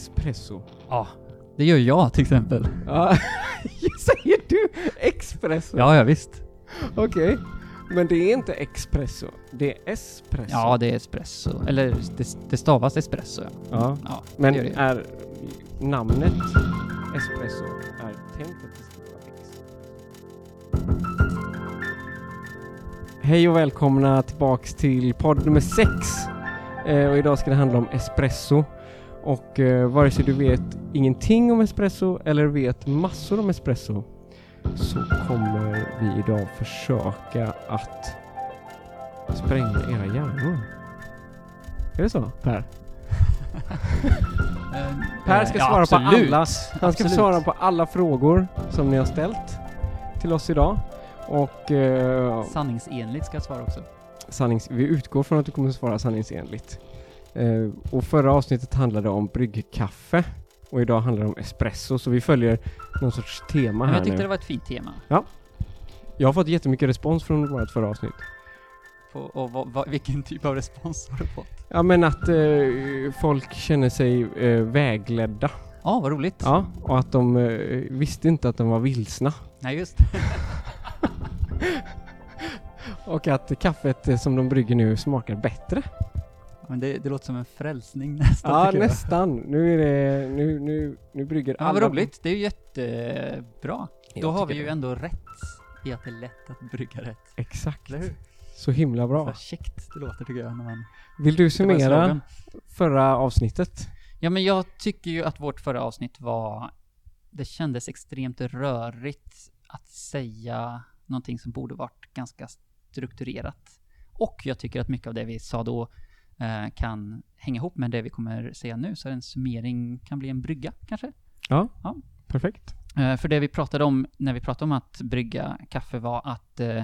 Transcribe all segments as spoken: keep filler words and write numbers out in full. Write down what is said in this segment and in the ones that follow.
espresso? Ja, det gör jag till exempel. Ja, säger du espresso? Ja, ja visst. Okej, okay. Men det är inte espresso, det är espresso. Ja, det är espresso. Eller det, det stavas espresso. Ja, ja men det det. Är namnet espresso är tänkt att det ska vara ex. Hej och välkomna tillbaks till podd nummer sex. Eh, och idag ska det handla om espresso. Och eh, vare sig du vet ingenting om espresso eller vet massor om espresso, så kommer vi idag försöka att spränga era hjärnor. Är det så, Per? Per ska svara ja, på alla. Han ska absolut. svara på alla frågor som ni har ställt till oss idag. Och eh, sanningsenligt ska jag svara också. Sannings, vi utgår från att du kommer att svara sanningsenligt. Eh, och förra avsnittet handlade om bryggkaffe. Och idag handlar det om espresso. Så vi följer någon sorts tema här nu. Jag tyckte nu. det var ett fint tema. Ja. Jag har fått jättemycket respons från vårt förra avsnitt. På, och vad, vad, vilken typ av respons har du fått? Ja, men att eh, folk känner sig eh, vägledda. Ja, vad roligt. Ja, och att de eh, visste inte att de var vilsna. Nej, just. Och att kaffet eh, som de brygger nu smakar bättre. Men det, det låter som en frälsning nästan. Ja, nästan. Nu är det nu nu nu brygger ja, alla. Vad roligt. Det är ju jättebra. Jag Då har vi ju det. ändå rätt i att det är lätt att brygga rätt. Exakt. Eller hur? Så himla bra. Vad käckt det låter tycker jag när man. Vill du summera förra avsnittet? Ja, men jag tycker ju att vårt förra avsnitt var, det kändes extremt rörigt att säga någonting som borde varit ganska strukturerat. Och jag tycker att mycket av det vi sa då eh, kan hänga ihop med det vi kommer säga nu. Så en summering kan bli en brygga kanske. Ja, ja. Perfekt. Eh, för det vi pratade om när vi pratade om att brygga kaffe var att eh,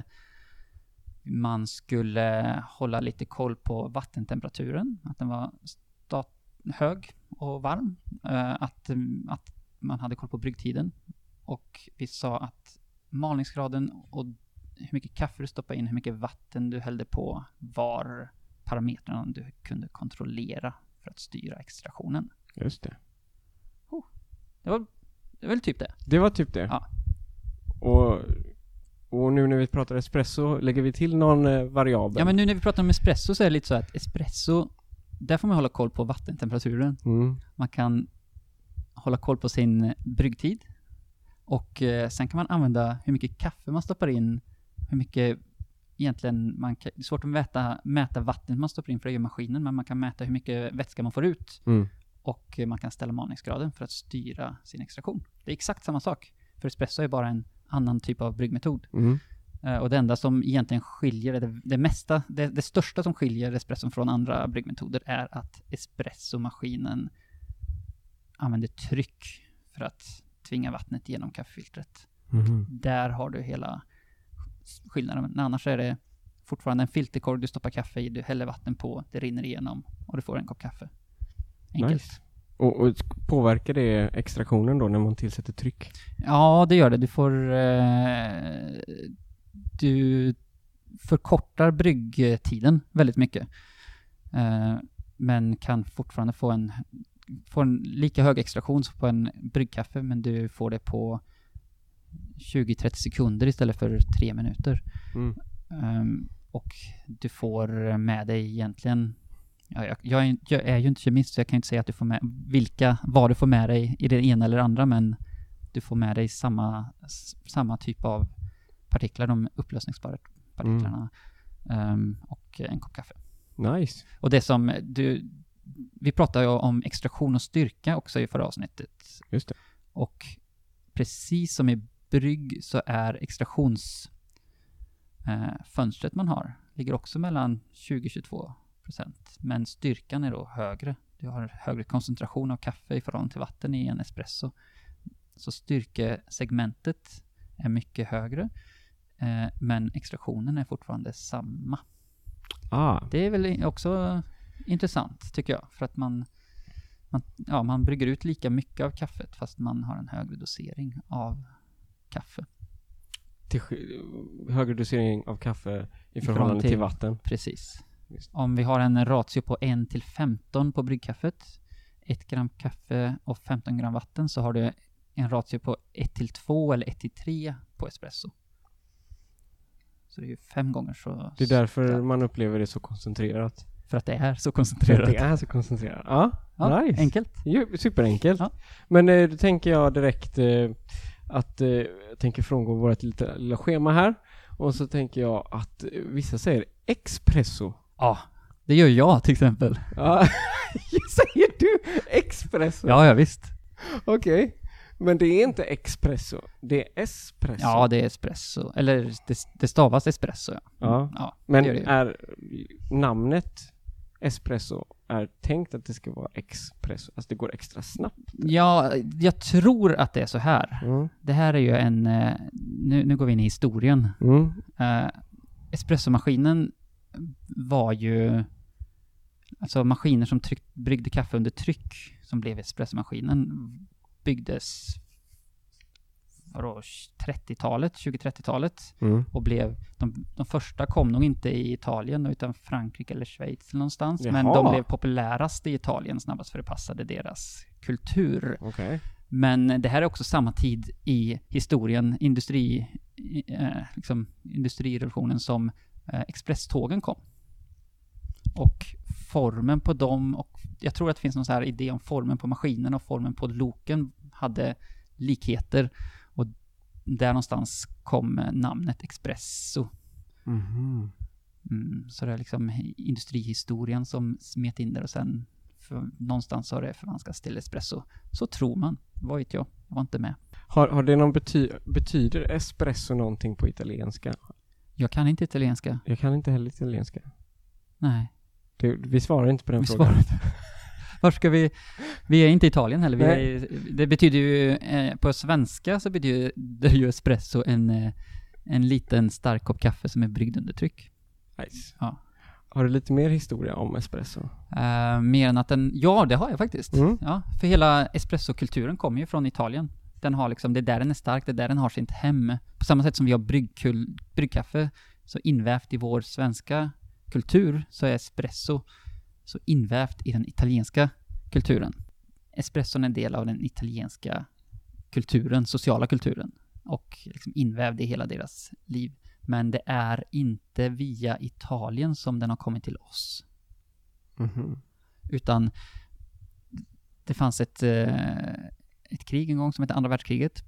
man skulle hålla lite koll på vattentemperaturen. Att den var stat- hög och varm. Eh, att, att man hade koll på bryggtiden. Och vi sa att malningsgraden och hur mycket kaffe du stoppade in, hur mycket vatten du hällde på var parametrarna du kunde kontrollera för att styra extraktionen. Just det. Oh, det var det var väl typ det. Det var typ det. Ja. Och, och nu när vi pratar espresso, lägger vi till någon eh, variabel? Ja, men nu när vi pratar om espresso så är det lite så att espresso, där får man hålla koll på vattentemperaturen. Mm. Man kan hålla koll på sin bryggtid. Och eh, sen kan man använda hur mycket kaffe man stoppar in, hur mycket egentligen man kan, det är svårt att mäta, mäta vattnet man stoppar in för det gör maskinen, men man kan mäta hur mycket vätska man får ut. Mm. Och eh, man kan ställa malningsgraden för att styra sin extraktion. Det är exakt samma sak. För espresso är bara en annan typ av bryggmetod. Mm. Uh, och det enda som egentligen skiljer, det, det mesta, det, det största som skiljer espresso från andra bryggmetoder är att espressomaskinen använder tryck för att tvinga vattnet genom kaffefiltret. Mm. Där har du hela skillnaden. Men annars är det fortfarande en filterkorg du stoppar kaffe i, du häller vatten på, det rinner igenom och du får en kopp kaffe. Enkelt. Nice. Och, och påverkar det extraktionen då när man tillsätter tryck? Ja, det gör det. Du får eh, du förkortar bryggtiden väldigt mycket. Eh, men kan fortfarande få en få en lika hög extraktion som på en bryggkaffe, men du får det på tjugo till trettio sekunder istället för tre minuter. Mm. Um, och du får med dig egentligen, ja, jag, jag, är, jag är ju inte kemist så jag kan inte säga att du får med vilka, vad du får med dig i det ena eller andra, men du får med dig samma, samma typ av partiklar, de upplösningsbara partiklarna. Mm. Um, och en kopp kaffe. Nice. Och det som du, vi pratade ju om extraktion och styrka också i förra avsnittet. Just det. Och precis som i brygg så är extraktionsfönstret eh, man har ligger också mellan tjugo till tjugotvå procent. Men styrkan är då högre. Du har högre koncentration av kaffe i förhållande till vatten i en espresso. Så styrkesegmentet är mycket högre. Eh, men extraktionen är fortfarande samma. Ah. Det är väl också intressant tycker jag. För att man, man, ja, man brygger ut lika mycket av kaffet fast man har en högre dosering av kaffe. Till högre dosering av kaffe i förhållande till, till vatten. Precis. Just. Om vi har en ratio på en till femton på bryggkaffet. ett gram kaffe och femton gram vatten så har du en ratio på ett till två eller ett till tre på espresso. Så det är ju fem gånger så... Det är därför starkt. man upplever det så koncentrerat. För att det är så För koncentrerat. att det är så koncentrerat. Ja, Ja, nice. enkelt. Jo, superenkelt. Ja. Men eh, då tänker jag direkt eh, att eh, jag tänker frångå vårt lilla, lilla schema här. Och så tänker jag att eh, vissa säger espresso. Ja, det gör jag till exempel. Ja, säger du espresso? Ja, ja visst. Okej. Okay. Men det är inte espresso, det är espresso. Ja, det är espresso. Eller det, det stavas espresso. Ja, Ja. ja Men det gör det. är namnet espresso är tänkt att det ska vara espresso? Alltså det går extra snabbt? Ja, jag tror att det är så här. Mm. Det här är ju en... eh, Nu, nu går vi in i historien. Mm. Uh, espressomaskinen var ju... Alltså maskiner som tryck, bryggde kaffe under tryck som blev espressomaskinen byggdes vadå, trettiotalet, tjugo-trettiotalet Mm. och blev de, de första kom nog inte i Italien utan Frankrike eller Schweiz eller någonstans. Jaha. Men de blev populärast i Italien snabbast för det passade deras kultur. Okej. Men det här är också samma tid i historien, industri, eh, liksom industrirevolutionen som eh, expresstågen kom. Och formen på dem, och jag tror att det finns någon så här idé om formen på maskinen och formen på loken hade likheter. Och där någonstans kom namnet espresso. Mhm. Mm, så det är liksom industrihistorien som smet in där och sen för, någonstans har det förvanskats till espresso. Så tror man. Vad vet jag? Jag var inte med. Har, har det någon bety- betyder espresso någonting på italienska? Jag kan inte italienska. Jag kan inte heller italienska. Nej. Det, vi svarar inte på den Vi frågan. svarar inte. Var ska vi... Vi är inte i Italien heller. Vi är, Nej. i- det betyder ju... Eh, på svenska så betyder det ju espresso en, eh, en liten stark kopp kaffe som är bryggd under tryck. Nice. Ja. Har du lite mer historia om espresso? Eh, mer än att den... Ja, det har jag faktiskt. Mm. Ja, för hela espressokulturen kommer ju från Italien. Den har liksom... Det är där den är stark. Det är där den har sitt hem. På samma sätt som vi har bryggkull, bryggkaffe så invävt i vår svenska kultur så är espresso så invävt i den italienska kulturen. Espresson är en del av den italienska kulturen, sociala kulturen och liksom invävd i hela deras liv. Men det är inte via Italien som den har kommit till oss. Mhm. Utan det fanns ett, eh, ett krig en gång som hette andra världskriget.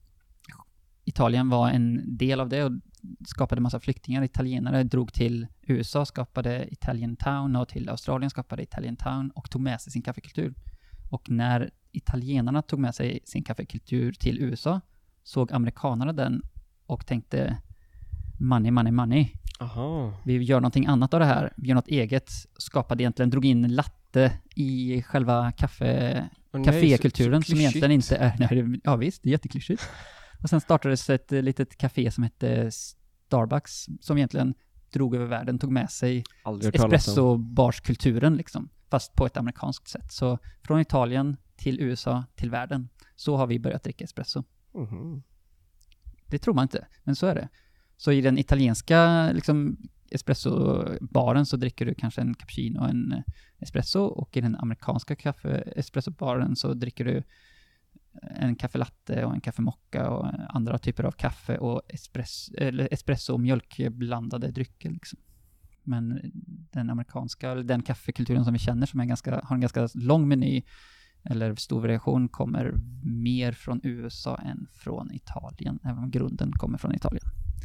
Italien var en del av det och skapade massa flyktingar. Italienare drog till U S A, skapade Italian Town och till Australien skapade Italian Town och tog med sig sin kaffekultur. Och när italienarna tog med sig sin kaffekultur till U S A såg amerikanerna den och tänkte money, money, money. Aha. Vi gör någonting annat av det här. Vi gör något eget. Skapade egentligen, drog in latte i själva kaffe, Och nej, kafékulturen så- så som egentligen klyschigt. inte är... Nej, det- ja visst, det är jätteklyschigt. Och sen startades ett eh, litet café som hette Starbucks som egentligen drog över världen, tog med sig Aldrig hört talas om. espressobarskulturen liksom, fast på ett amerikanskt sätt. Så från Italien till U S A till världen, så har vi börjat dricka espresso. Mhm. Det tror man inte, men så är det. Så i den italienska liksom, espressobaren så dricker du kanske en cappuccino och en espresso, och i den amerikanska kaffe espressobaren så dricker du en kaffelatte och en kaffemocka och andra typer av kaffe och espresso, eller espresso och mjölkblandade drycker liksom. Men den amerikanska, eller den kaffekulturen som vi känner som är ganska, har en ganska lång meny eller stor variation kommer mer från U S A än från Italien, även om grunden kommer från Italien.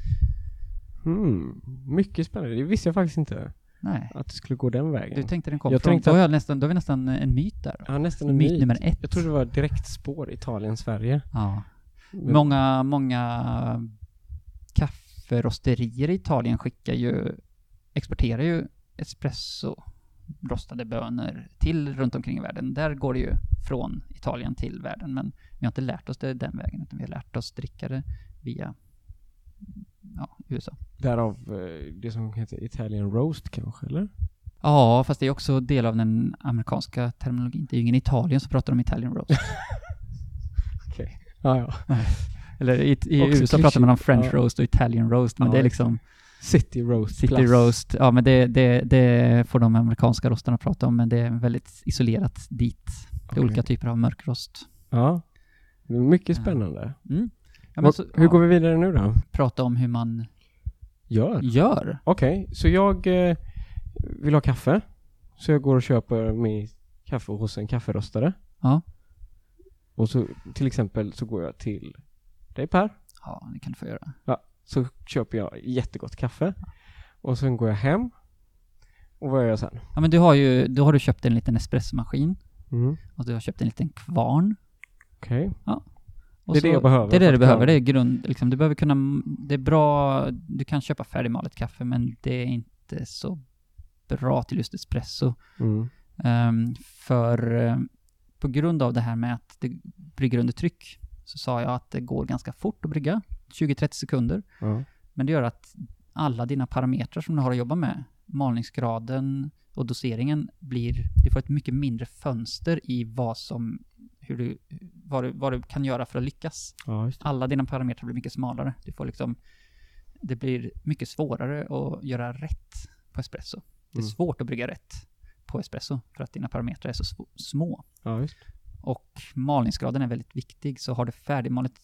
Hmm. Mycket spännande. Det visste jag faktiskt inte. Nej, Att det skulle gå den vägen. du tänkte den kom Jag från... tänkte Då, att- har jag nästan, då har vi nästan en myt där. Ja, nästan en Myt myt. nummer ett. Jag tror det var direkt spår Italien-Sverige. Ja. Men- Många, många kafferosterier i Italien skickar ju, exporterar ju espresso, rostade bönor till runt omkring i världen. Där går det ju från Italien till världen, men vi har inte lärt oss det den vägen, utan vi har lärt oss dricka det via ja, U S A. Därav eh, det som heter Italian roast kanske, eller? Ja, fast det är också del av den amerikanska terminologin. Det är ju ingen i Italien som pratar om Italian roast. Okej. Ja, ja. Eller i, i Också U S A pratar man om French ja. roast och Italian roast, men Ja, det är liksom City roast City plus. roast. Ja, men det, det, det får de amerikanska rostarna prata om, men det är väldigt isolerat dit. Det är olika typer av mörkrost. Ja, det är mycket spännande. Mm. Ja, Vad, så, hur ja, går vi vidare nu då? prata om hur man Gör. gör. Okej, okay, så jag eh, vill ha kaffe. Så jag går och köper min kaffe hos en kafferostare. Ja. Och så till exempel så går jag till dig Per. Ja, det kan du få göra. Ja, så köper jag jättegott kaffe. Och sen går jag hem. Och vad gör jag sen? Ja, men du har ju då har du köpt en liten espressomaskin. Mm. Och du har köpt en liten kvarn. Okej. Okay. Ja. Det är så, det jag behöver. Det är det du behöver. Det är grund, liksom, du behöver kunna, det är bra, du kan köpa färdigmalet kaffe, men det är inte så bra till just espresso. Mm. Um, för um, på grund av det här med att det brygger under tryck, så sa jag att det går ganska fort att brygga, tjugo till trettio sekunder. Ja. Men det gör att alla dina parametrar som du har att jobba med, malningsgraden och doseringen, blir, du får ett mycket mindre fönster i vad som hur du, vad, du, vad du kan göra för att lyckas. Ja, just det. Alla dina parametrar blir mycket smalare. Du får liksom, det blir mycket svårare att göra rätt på espresso. Det är Mm. svårt att brygga rätt på espresso för att dina parametrar är så sv- små. Ja, just. Och malningsgraden är väldigt viktig. Så har du färdigmalet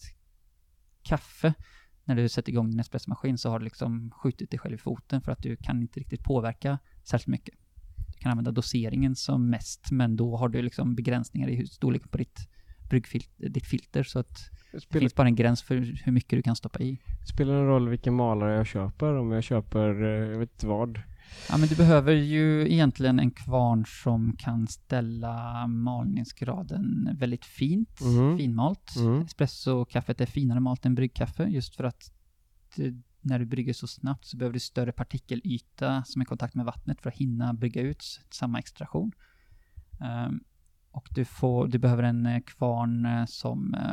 kaffe när du sätter igång din espressomaskin, så har du liksom skjutit dig själv i foten, för att du kan inte riktigt påverka särskilt mycket. Du kan använda doseringen som mest, men då har du liksom begränsningar i storleken på ditt bryggfilter, ditt filter, så att det Spelar, finns bara en gräns för hur mycket du kan stoppa i. spelar det någon roll vilken malare jag köper? Om jag köper, eh, jag vet inte vad. Ja, men du behöver ju egentligen en kvarn som kan ställa malningsgraden väldigt fint, Mm. finmalt. Mm. Espresso-kaffet är finare malt än bryggkaffe, just för att det, när du brygger så snabbt så behöver du större partikelyta som är i kontakt med vattnet för att hinna brygga ut samma extraktion. Um, och du, får, du behöver en eh, kvarn eh, som eh,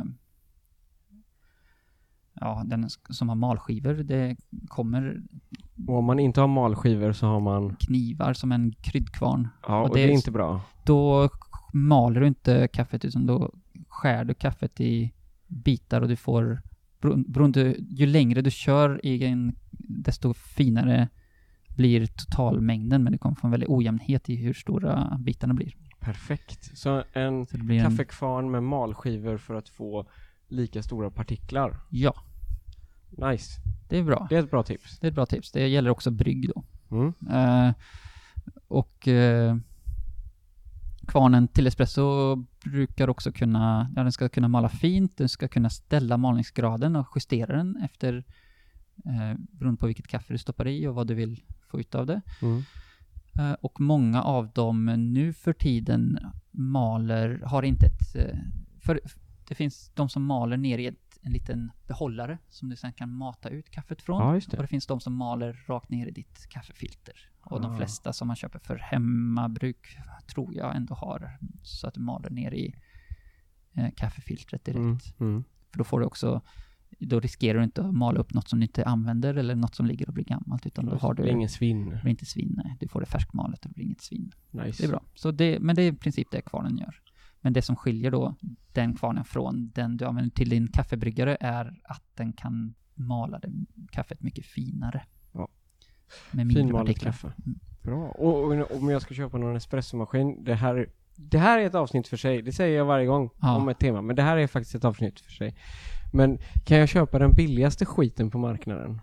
ja, den som har malskivor. Det kommer Och om man inte har malskivor så har man... knivar som en kryddkvarn. Ja, och, och det, det är är- inte bra. Då maler du inte kaffet, utan då skär du kaffet i bitar, och du får, bero- beroende, ju längre du kör i en, desto finare blir totalmängden, men det kommer få en väldigt ojämnhet i hur stora bitarna blir. Perfekt. Så en Så det blir en, kaffekvarn med malskivor för att få lika stora partiklar. ja, Nice. det är bra. Det är ett bra tips. Det är ett bra tips. Det gäller också brygg då. Mm. Eh, och eh, kvarnen till espresso brukar också kunna, ja, den ska kunna mala fint, den ska kunna ställa malningsgraden och justera den efter eh, beroende på vilket kaffe du stoppar i och vad du vill få ut av det. Mm. Eh, och många av dem nu för tiden maler, har inte ett, eh, för det finns de som maler ner i ett, en liten behållare som du sen kan mata ut kaffet från. Ja, just det. Och det finns de som maler rakt ner i ditt kaffefilter. Och de Ah. flesta som man köper för hemmabruk tror jag ändå har så att du maler ner i eh, kaffefiltret direkt. Mm. Mm. För då får du också, då riskerar du inte att mala upp något som du inte använder eller något som ligger och blir gammalt, utan då har Det du, är ingen svinn. det blir inte svinn. Nej. Du får det färskmalet och det blir inget svinn. Nice. Det är bra. Så det, men det är i princip det kvarnen gör. Men det som skiljer då den kvarnen från den du använder till din kaffebryggare är att den kan mala det kaffet mycket finare. Ja. Med mindre Finmalet partiklar. kaffe. Mm. Bra. Och, och om jag ska köpa någon espressomaskin, det här, det här är ett avsnitt för sig. Det säger jag varje gång Ja. om ett tema. Men det här är faktiskt ett avsnitt för sig. Men kan jag köpa den billigaste skiten på marknaden?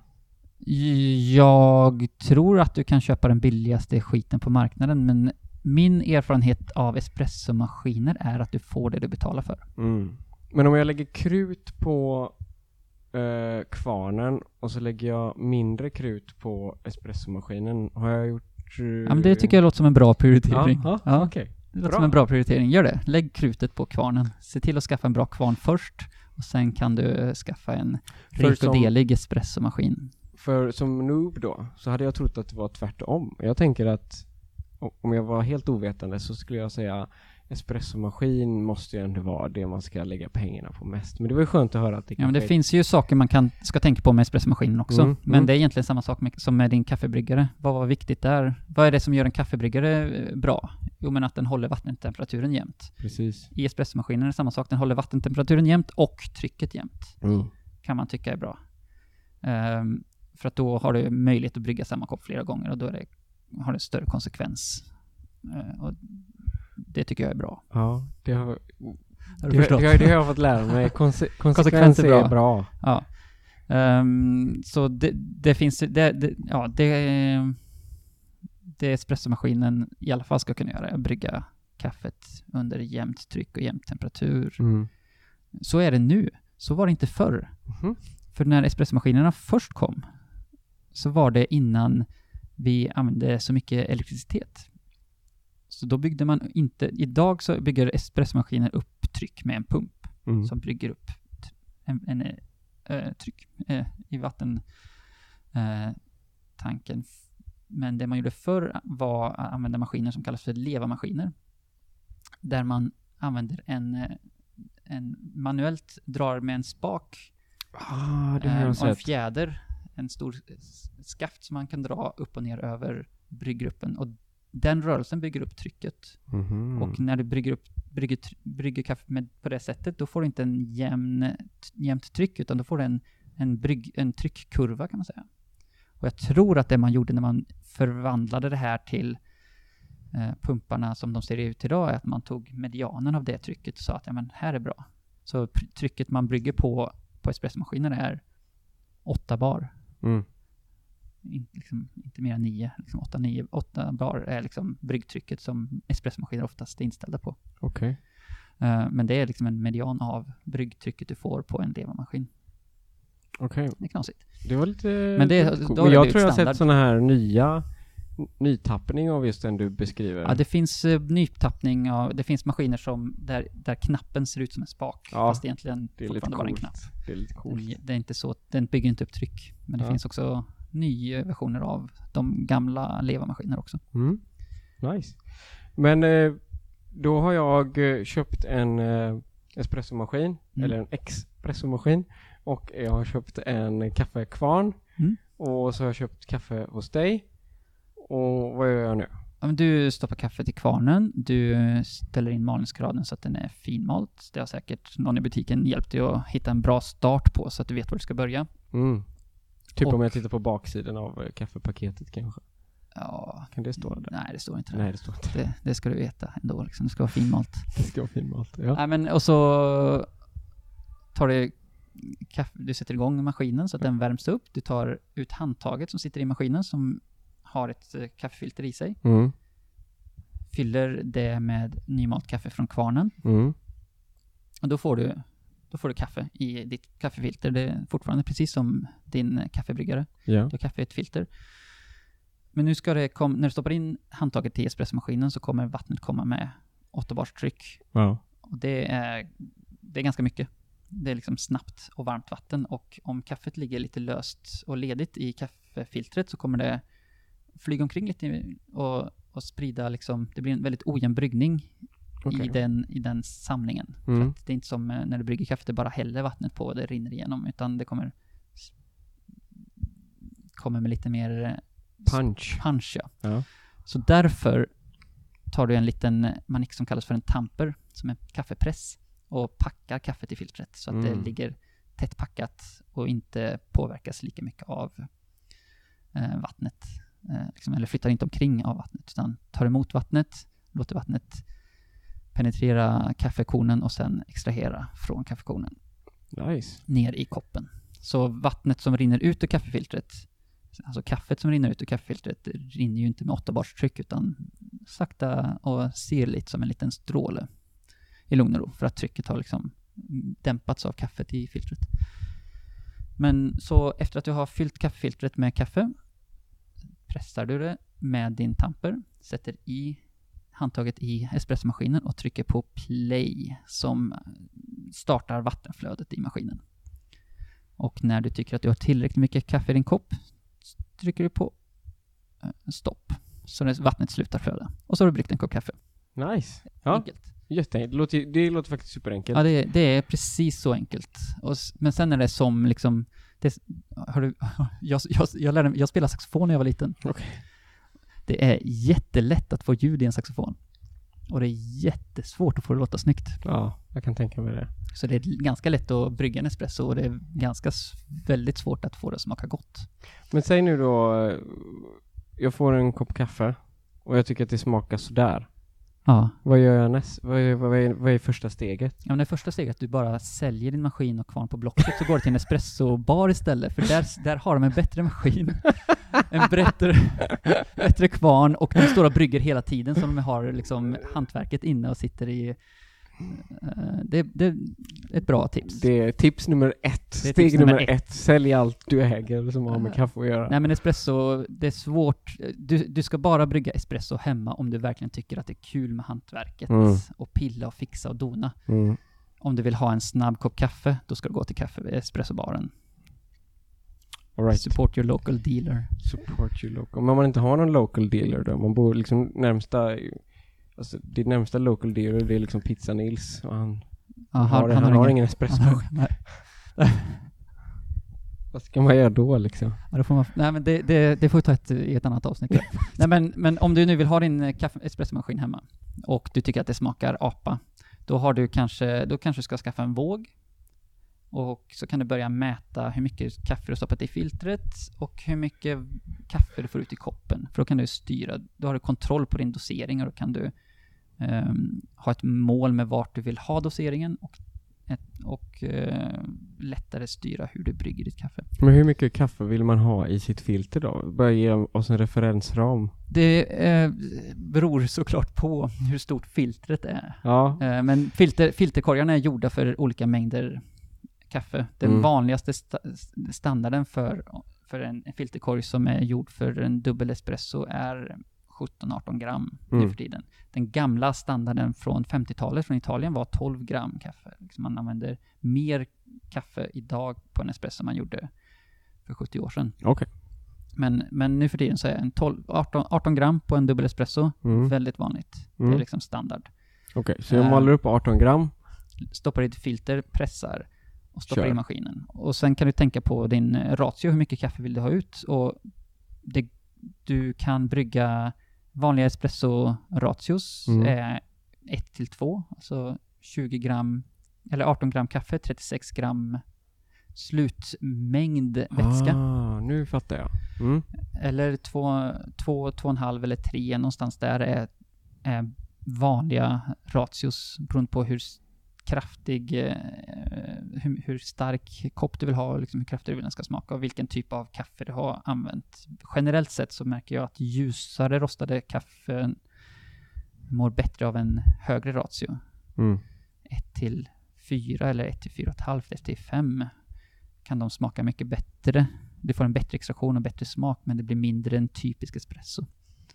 Jag tror att du kan köpa den billigaste skiten på marknaden, men min erfarenhet av espressomaskiner är att du får det du betalar för. Mm. Men om jag lägger krut på eh, kvarnen och så lägger jag mindre krut på espressomaskinen, har jag gjort... eh, Ja, men det tycker jag låter som en bra prioritering. Ja, Ja. ja. okej. Det låter Bra. som en bra prioritering. Gör det. Lägg krutet på kvarnen. Se till att skaffa en bra kvarn först, och sen kan du skaffa en För rik som- och delig espressomaskin. För som noob då, så hade jag trott att det var tvärtom. Jag tänker att o- om jag var helt ovetande så skulle jag säga espressomaskin måste ju ändå vara det man ska lägga pengarna på mest. Men det var ju skönt att höra att det Ja, men det kanske är- finns ju saker man kan, ska tänka på med espressomaskinen också. Mm, Men mm. det är egentligen samma sak med, som med din kaffebryggare. Vad var viktigt där? Vad är det som gör en kaffebryggare eh, bra? Jo, men att den håller vattentemperaturen jämnt. Precis. I espressomaskinen är det samma sak. Den håller vattentemperaturen jämnt och trycket jämnt. Mm. Kan man tycka är bra. Ehm, för att då har du möjlighet att brygga samma kopp flera gånger, och då är det, har det större konsekvens. Ehm, och det tycker jag är bra. Ja, det har, Har det, du förstått? det, har, det har jag fått lära mig. Konse, konsekvens Konsekvens är är bra. bra. Ja. Um, så det, det finns, det, det, ja, det, det espressomaskinen i alla fall ska kunna göra är att brygga kaffet under jämnt tryck och jämnt temperatur. Mm. Så är det nu. Så var det inte förr. Mm. För när espressomaskinerna först kom så var det innan vi använde så mycket elektricitet. Så då byggde man inte... Idag så bygger espressomaskiner upp tryck med en pump Mm. som brygger upp en, en, äh, tryck äh, i vattentanken. Äh, Men det man gjorde förr var att använda maskiner som kallas för levamaskiner. Där man använder en, en manuellt drar med en spak Ah, det har äh, jag och en sett. fjäder. En stor skaft som man kan dra upp och ner över brygggruppen. Och den rörelsen bygger upp trycket. Mhm. Och när du brygger upp brygger, brygger kaffe med, på det sättet, då får du inte en jämn, jämnt tryck, utan då får du en, en, brygg, en tryckkurva kan man säga. Och jag tror att det man gjorde när man förvandlade det här till eh, pumparna som de ser ut idag är att man tog medianen av det trycket och sa att ja, men här är bra. Så pr- trycket man brygger på på espressomaskinen är åtta bar. Mm. In, liksom, inte mer än nio. Liksom åtta, nio, åtta bar är liksom bryggtrycket som espressomaskiner oftast är inställda på. Okej. Uh, men det är liksom en median av bryggtrycket du får på en levamaskin. Okej. Det är knasigt. Det var lite... Men det- lite coolt. då Men är jag det tror jag har standard. sett såna här nya n- nytappning av just den du beskriver. Ja, det finns uh, nytappning av, det finns maskiner som där, där knappen ser ut som en spak. Ja, fast egentligen det är lite fortfarande bara en coolt. knapp. Det är lite coolt. Den, det är inte så, den bygger inte upp tryck. Men det Ja. finns också nya versioner av de gamla levamaskiner också. Mm. Nice. Men eh, då har jag eh, köpt en eh, espressomaskin, Mm. eller en espressomaskin, och jag har köpt en kaffekvarn, Mm. och så har jag köpt kaffe hos dig. Och vad gör jag nu? Ja, men du stoppar kaffet i kvarnen, du ställer in malningsgraden så att den är finmalt. Det har säkert någon i butiken hjälpt dig att hitta en bra start på så att du vet var du ska börja. Mm. Typ Och- om jag tittar på baksidan av eh, kaffepaketet kanske. Ja, Kan det stå där? nej det står inte där. Nej, det står inte. Det, det ska du veta ändå, liksom. Det ska vara finmalt. Det ska vara finmalt. Ja. Nej, men och så tar du kaffe, du sätter igång maskinen så att den värms upp. Du tar ut handtaget som sitter i maskinen som har ett eh, kaffefilter i sig. Mm. Fyller det med nymalt kaffe från kvarnen. Mm. Och då får du då får du kaffe i ditt kaffefilter. Det är fortfarande precis som din kaffebryggare. Ja. Du har kaffe i ett filter. Men nu ska det kom, när du stoppar in handtaget till espressomaskinen så kommer vattnet komma med åtta bars tryck. Ja. Och det är, det är ganska mycket. Det är liksom snabbt och varmt vatten. Och om kaffet ligger lite löst och ledigt i kaffefiltret så kommer det flyga omkring lite och, och sprida liksom, det blir en väldigt ojämn bryggning Okej. i, den, i den samlingen. Mm. För att det är inte som eh, när du brygger kaffe, det bara häller vattnet på och det rinner igenom. Utan det kommer kommer med lite mer eh, Punch. punch. Ja. Ja. Så därför tar du en liten manik som kallas för en tamper, som en kaffepress, och packar kaffet i filtret så att Mm. det ligger tätt packat och inte påverkas lika mycket av eh, vattnet. Eh, liksom, eller flyttar inte omkring av vattnet, utan tar emot vattnet, låter vattnet penetrera kaffekornen och sen extrahera från kaffekornen Nice. ner i koppen. Så vattnet som rinner ut ur kaffefiltret, alltså kaffet som rinner ut ur kaffefiltret, rinner ju inte med åtta bars tryck utan sakta och sirligt som en liten stråle i lugn och ro, för att trycket har liksom dämpats av kaffet i filtret. Men så efter att du har fyllt kaffefiltret med kaffe pressar du det med din tamper, sätter i handtaget i espressomaskinen och trycker på play som startar vattenflödet i maskinen. Och när du tycker att du har tillräckligt mycket kaffe i din kopp trycker du på eh, stopp så det vattnet slutar flöda. Och så har du bryggt en kopp kaffe. Nice. Ja, Enkelt. jätteenkelt. Det låter, det låter faktiskt superenkelt. Ja, det, är- det är precis så enkelt. Och, s- men sen är det som liksom... Det, har du, jag, jag, jag, lärde, mig- jag spelade saxofon när jag var liten. Okej. Det är jättelätt att få ljud i en saxofon. Och det är jättesvårt att få det låta snyggt. Ja, jag kan tänka mig det. Så det är ganska lätt att brygga en espresso och det är ganska s- väldigt svårt att få det att smaka gott. Men säg nu då, eh, jag får en kopp kaffe och jag tycker att det smakar sådär. Ja. Vad gör jag näst? Vad är, vad, är, vad är första steget? Ja, men det första steget är att du bara säljer din maskin och kvarn på Blocket, så går du till en espresso-bar istället, för där, där har de en bättre maskin, en bättre, bättre kvarn, och de stora brygger hela tiden som de har liksom hantverket inne och sitter i. Uh, det, det är ett bra tips. Det är tips nummer ett. Steg Steg nummer, nummer ett. ett. Sälj allt du äger som har med kaffe att göra. Nej, men espresso, det är svårt. Du, du ska bara brygga espresso hemma om du verkligen tycker att det är kul med hantverket Mm. och pilla och fixa och dona. Mm. Om du vill ha en snabb kopp kaffe, då ska du gå till kaffe espressobaren. All right. Support your local dealer. Support your local. Men om man inte har någon local dealer då, man bor liksom närmsta, alltså det närmsta local dealer, det är liksom Pizza Nils, och han, Ja, han, har, han, han har ingen espresso. Han har, nej. Vad ska man göra då liksom? Ja, då får man, nej, men det, det, det får vi ta ett, i ett annat avsnitt. nej, men, men om du nu vill ha din kaffe, espressomaskin hemma och du tycker att det smakar apa, då har du kanske, då kanske du ska skaffa en våg, och så kan du börja mäta hur mycket kaffe du stoppat i filtret och hur mycket kaffe du får ut i koppen, för då kan du styra, då har du kontroll på din dosering, och då kan du um, ha ett mål med vart du vill ha doseringen, och Ett, och eh, lättare styra hur du brygger ditt kaffe. Men hur mycket kaffe vill man ha i sitt filter då? Börja ge oss en referensram. Det eh, beror såklart på hur stort filtret är. Ja. Eh, men filter, filterkorgarna är gjorda för olika mängder kaffe. Den Mm. vanligaste sta- standarden för, för en, en filterkorg som är gjord för en dubbel espresso är sjutton arton gram Mm. nu för tiden. Den gamla standarden från femtiotalet från Italien var tolv gram kaffe. Liksom man använder mer kaffe idag på en espresso man gjorde för sjuttio år sedan. Okej. Okay. Men, men nu för tiden så är en tolv, arton, arton gram på en dubbel espresso Mm. väldigt vanligt. Mm. Det är liksom standard. Okej, okay, så jag maler upp arton gram. Stoppar i ett filter, pressar och stoppar Kör. i maskinen. Och sen kan du tänka på din ratio, hur mycket kaffe vill du ha ut, och det, du kan brygga vanliga espresso-ratios Mm. är ett till två, alltså tjugo gram eller arton gram kaffe, trettiosex gram slutmängd vätska. Ah, nu fattar jag. Mm. Eller två, två, två och en halv eller tre, någonstans där är, är vanliga ratios beroende på hur kraftig, eh, hur, hur stark kopp du vill ha och liksom hur kraftig du vill den ska smaka och vilken typ av kaffe du har använt. Generellt sett så märker jag att ljusare rostade kaffe mår bättre av en högre ratio. Mm. ett till fyra eller ett till fyra och ett halvt, ett till fem kan de smaka mycket bättre. Du får en bättre extraktion och bättre smak, men det blir mindre en typisk espresso.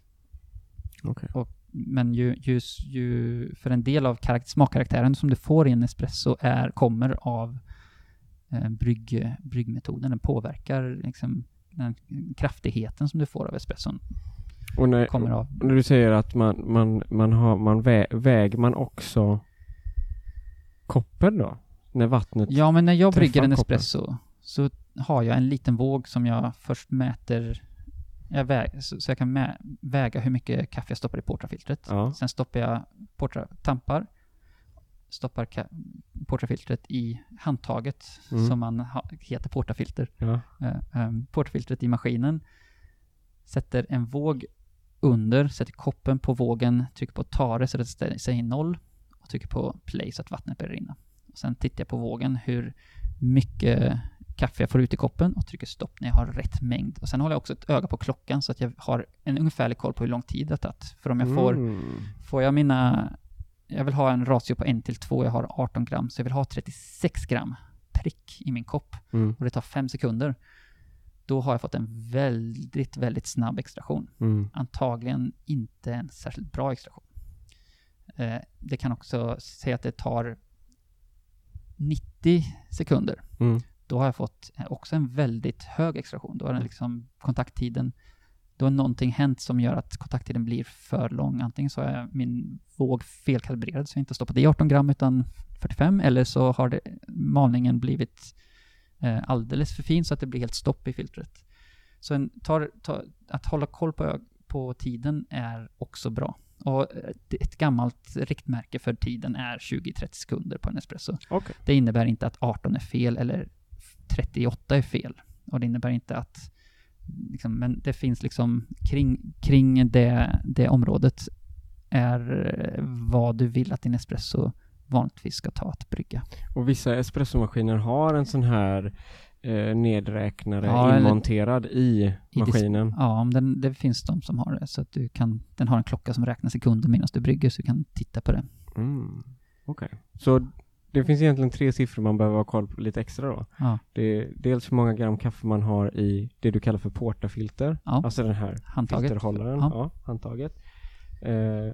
Okay. Och, men ju, ju, ju för en del av karakt- smakkaraktären som du får i en espresso är, kommer av eh, brygg, bryggmetoden. Den påverkar liksom, den kraftigheten som du får av espresson. Och när, kommer av. när du säger att man, man, man, har, man vä, väger man också koppen då? När vattnet Ja, men när jag brygger en koppen. espresso så har jag en liten våg som jag först mäter. Jag väg, så, så jag kan mä, väga hur mycket kaffe jag stoppar i portrafiltret. Ja. Sen stoppar jag portra, tampar, stoppar ka- portrafiltret i handtaget Mm. som man ha, heter portrafilter. Ja. Uh, um, portrafiltret i maskinen. Sätter en våg under, sätter koppen på vågen, trycker på tare så att det säger noll och trycker på play så att vattnet börjar rinna. Och sen tittar jag på vågen hur mycket kaffe jag får ut i koppen och trycker stopp när jag har rätt mängd. Och sen håller jag också ett öga på klockan så att jag har en ungefärlig koll på hur lång tid det har tagit. För om jag får, Mm. får jag mina, jag vill ha en ratio på ett till två, jag har arton gram, så jag vill ha trettiosex gram prick i min kopp. Mm. Och det tar fem sekunder. Då har jag fått en väldigt, väldigt snabb extraktion. Mm. Antagligen inte en särskilt bra extraktion. Eh, det kan också säga att det tar nittio sekunder. Mm. Då har jag fått också en väldigt hög extraktion. Då har den liksom kontakttiden, då har någonting hänt som gör att kontakttiden blir för lång. Antingen så är min våg felkalibrerad så jag inte stoppat i arton gram utan fyrtiofem, eller så har det, malningen blivit eh, alldeles för fin så att det blir helt stopp i filtret. Så en, tar, tar, att hålla koll på, på tiden är också bra. Och ett gammalt riktmärke för tiden är tjugo till trettio sekunder på en espresso. Okay. Det innebär inte att arton är fel eller trettioåtta är fel. Och det innebär inte att liksom, men det finns liksom kring, kring det, det området är vad du vill att din espresso vanligtvis ska ta att brygga. Och vissa espressomaskiner har en sån här eh, nedräknare Ja, inmonterad i, i maskinen. Ja, om den, det finns de som har det. Så att du kan, den har en klocka som räknar sekunder medan du brygger, så du kan titta på det. Mm. Okej. Okay. Så det finns egentligen tre siffror man behöver ha koll på lite extra då. Ja. Det är dels hur många gram kaffe man har i det du kallar för portafilter. Ja. Alltså den här Handtaget. filterhållaren. Ja. Ja, handtaget. Eh,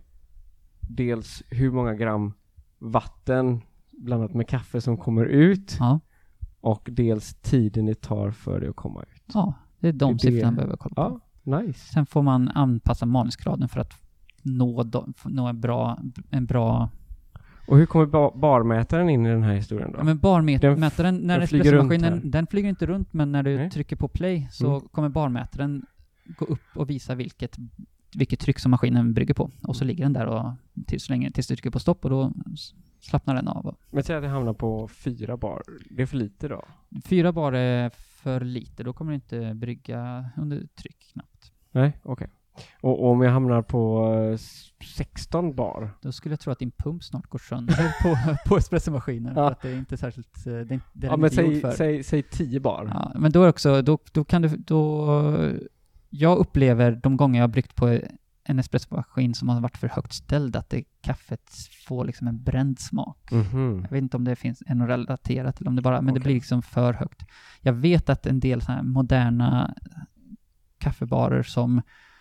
dels hur många gram vatten blandat med kaffe som kommer ut. Ja. Och dels tiden det tar för det att komma ut. Ja, det är de det siffrorna man behöver kolla på. Ja, nice. Sen får man anpassa malningsgraden för att nå, do, nå en bra... En bra Och hur kommer bar- barmätaren in i den här historien då? ja, men barmätaren, Den f- när den flyger espressomaskinen, runt här. den flyger inte runt, men när du Nej. trycker på play så Mm. kommer barmätaren gå upp och visa vilket, vilket tryck som maskinen brygger på. Och så ligger den där och tills, länge, tills du trycker på stopp, och då s- slappnar den av. Men säg att det hamnar på fyra bar. Det är för lite då? Fyra bar är för lite, då kommer du inte brygga under tryck knappt. Nej, okej. Okay. Och, och om jag hamnar på eh, sexton bar? Då skulle jag tro att din pump snart går sönder på, på espressomaskinen. Ja. För att det är inte särskilt... eh, Det, är- det är Ja, den men inte gjord säg, för. säg, säg tio bar. Ja, men då är också... Då, då kan du... Då, jag upplever de gånger jag har bryggt på en espressomaskin som har varit för högt ställd att det kaffet får liksom en bränd smak. Mhm. Jag vet inte om det finns en relaterat eller om det bara... Men Okej. det blir liksom för högt. Jag vet att en del så här moderna kaffebarer som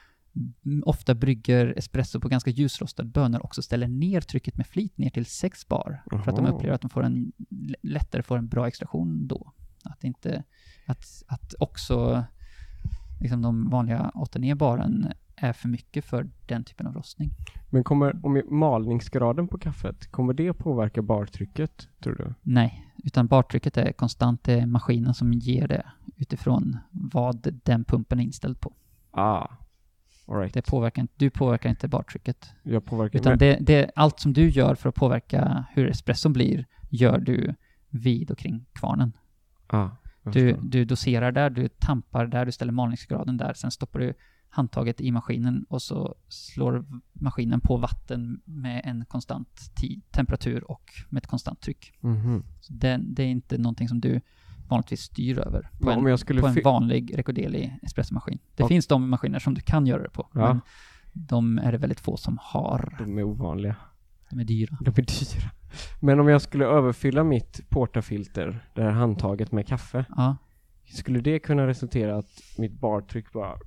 ofta brygger espresso på ganska ljusrostad bönor också ställer ner trycket med flit ner till sex bar. För att de Aha. upplever att de får en lättare får en bra extraktion då. Att inte att, att också liksom de vanliga åtta nio baren är för mycket för den typen av rostning. Men kommer om malningsgraden på kaffet, kommer det påverka bartrycket, tror du? Nej, utan bartrycket är konstant. Det är maskinen som ger det utifrån vad den pumpen är inställd på. Ah, all right. Det påverkar inte, du påverkar inte bartrycket. Jag påverkar Utan men- det, det, allt som du gör för att påverka hur espresson blir, gör du vid och kring kvarnen. Ah, jag Du, förstår. du doserar där, du tampar där, du ställer malningsgraden där, sen stoppar du handtaget i maskinen och så slår maskinen på vatten med en konstant tid, temperatur och med ett konstant tryck. Mhm. Så det, det är inte någonting som du vanligtvis styr över på, Men en, om jag skulle på en fi- vanlig rekorderlig espressomaskin. Det Och- finns de maskiner som du kan göra det på, Ja. men de är det väldigt få som har. De är ovanliga. De är dyra. De är dyra. Men om jag skulle överfylla mitt portafilter, det här handtaget med kaffe, Ja. skulle det kunna resultera att mitt bartryck bara...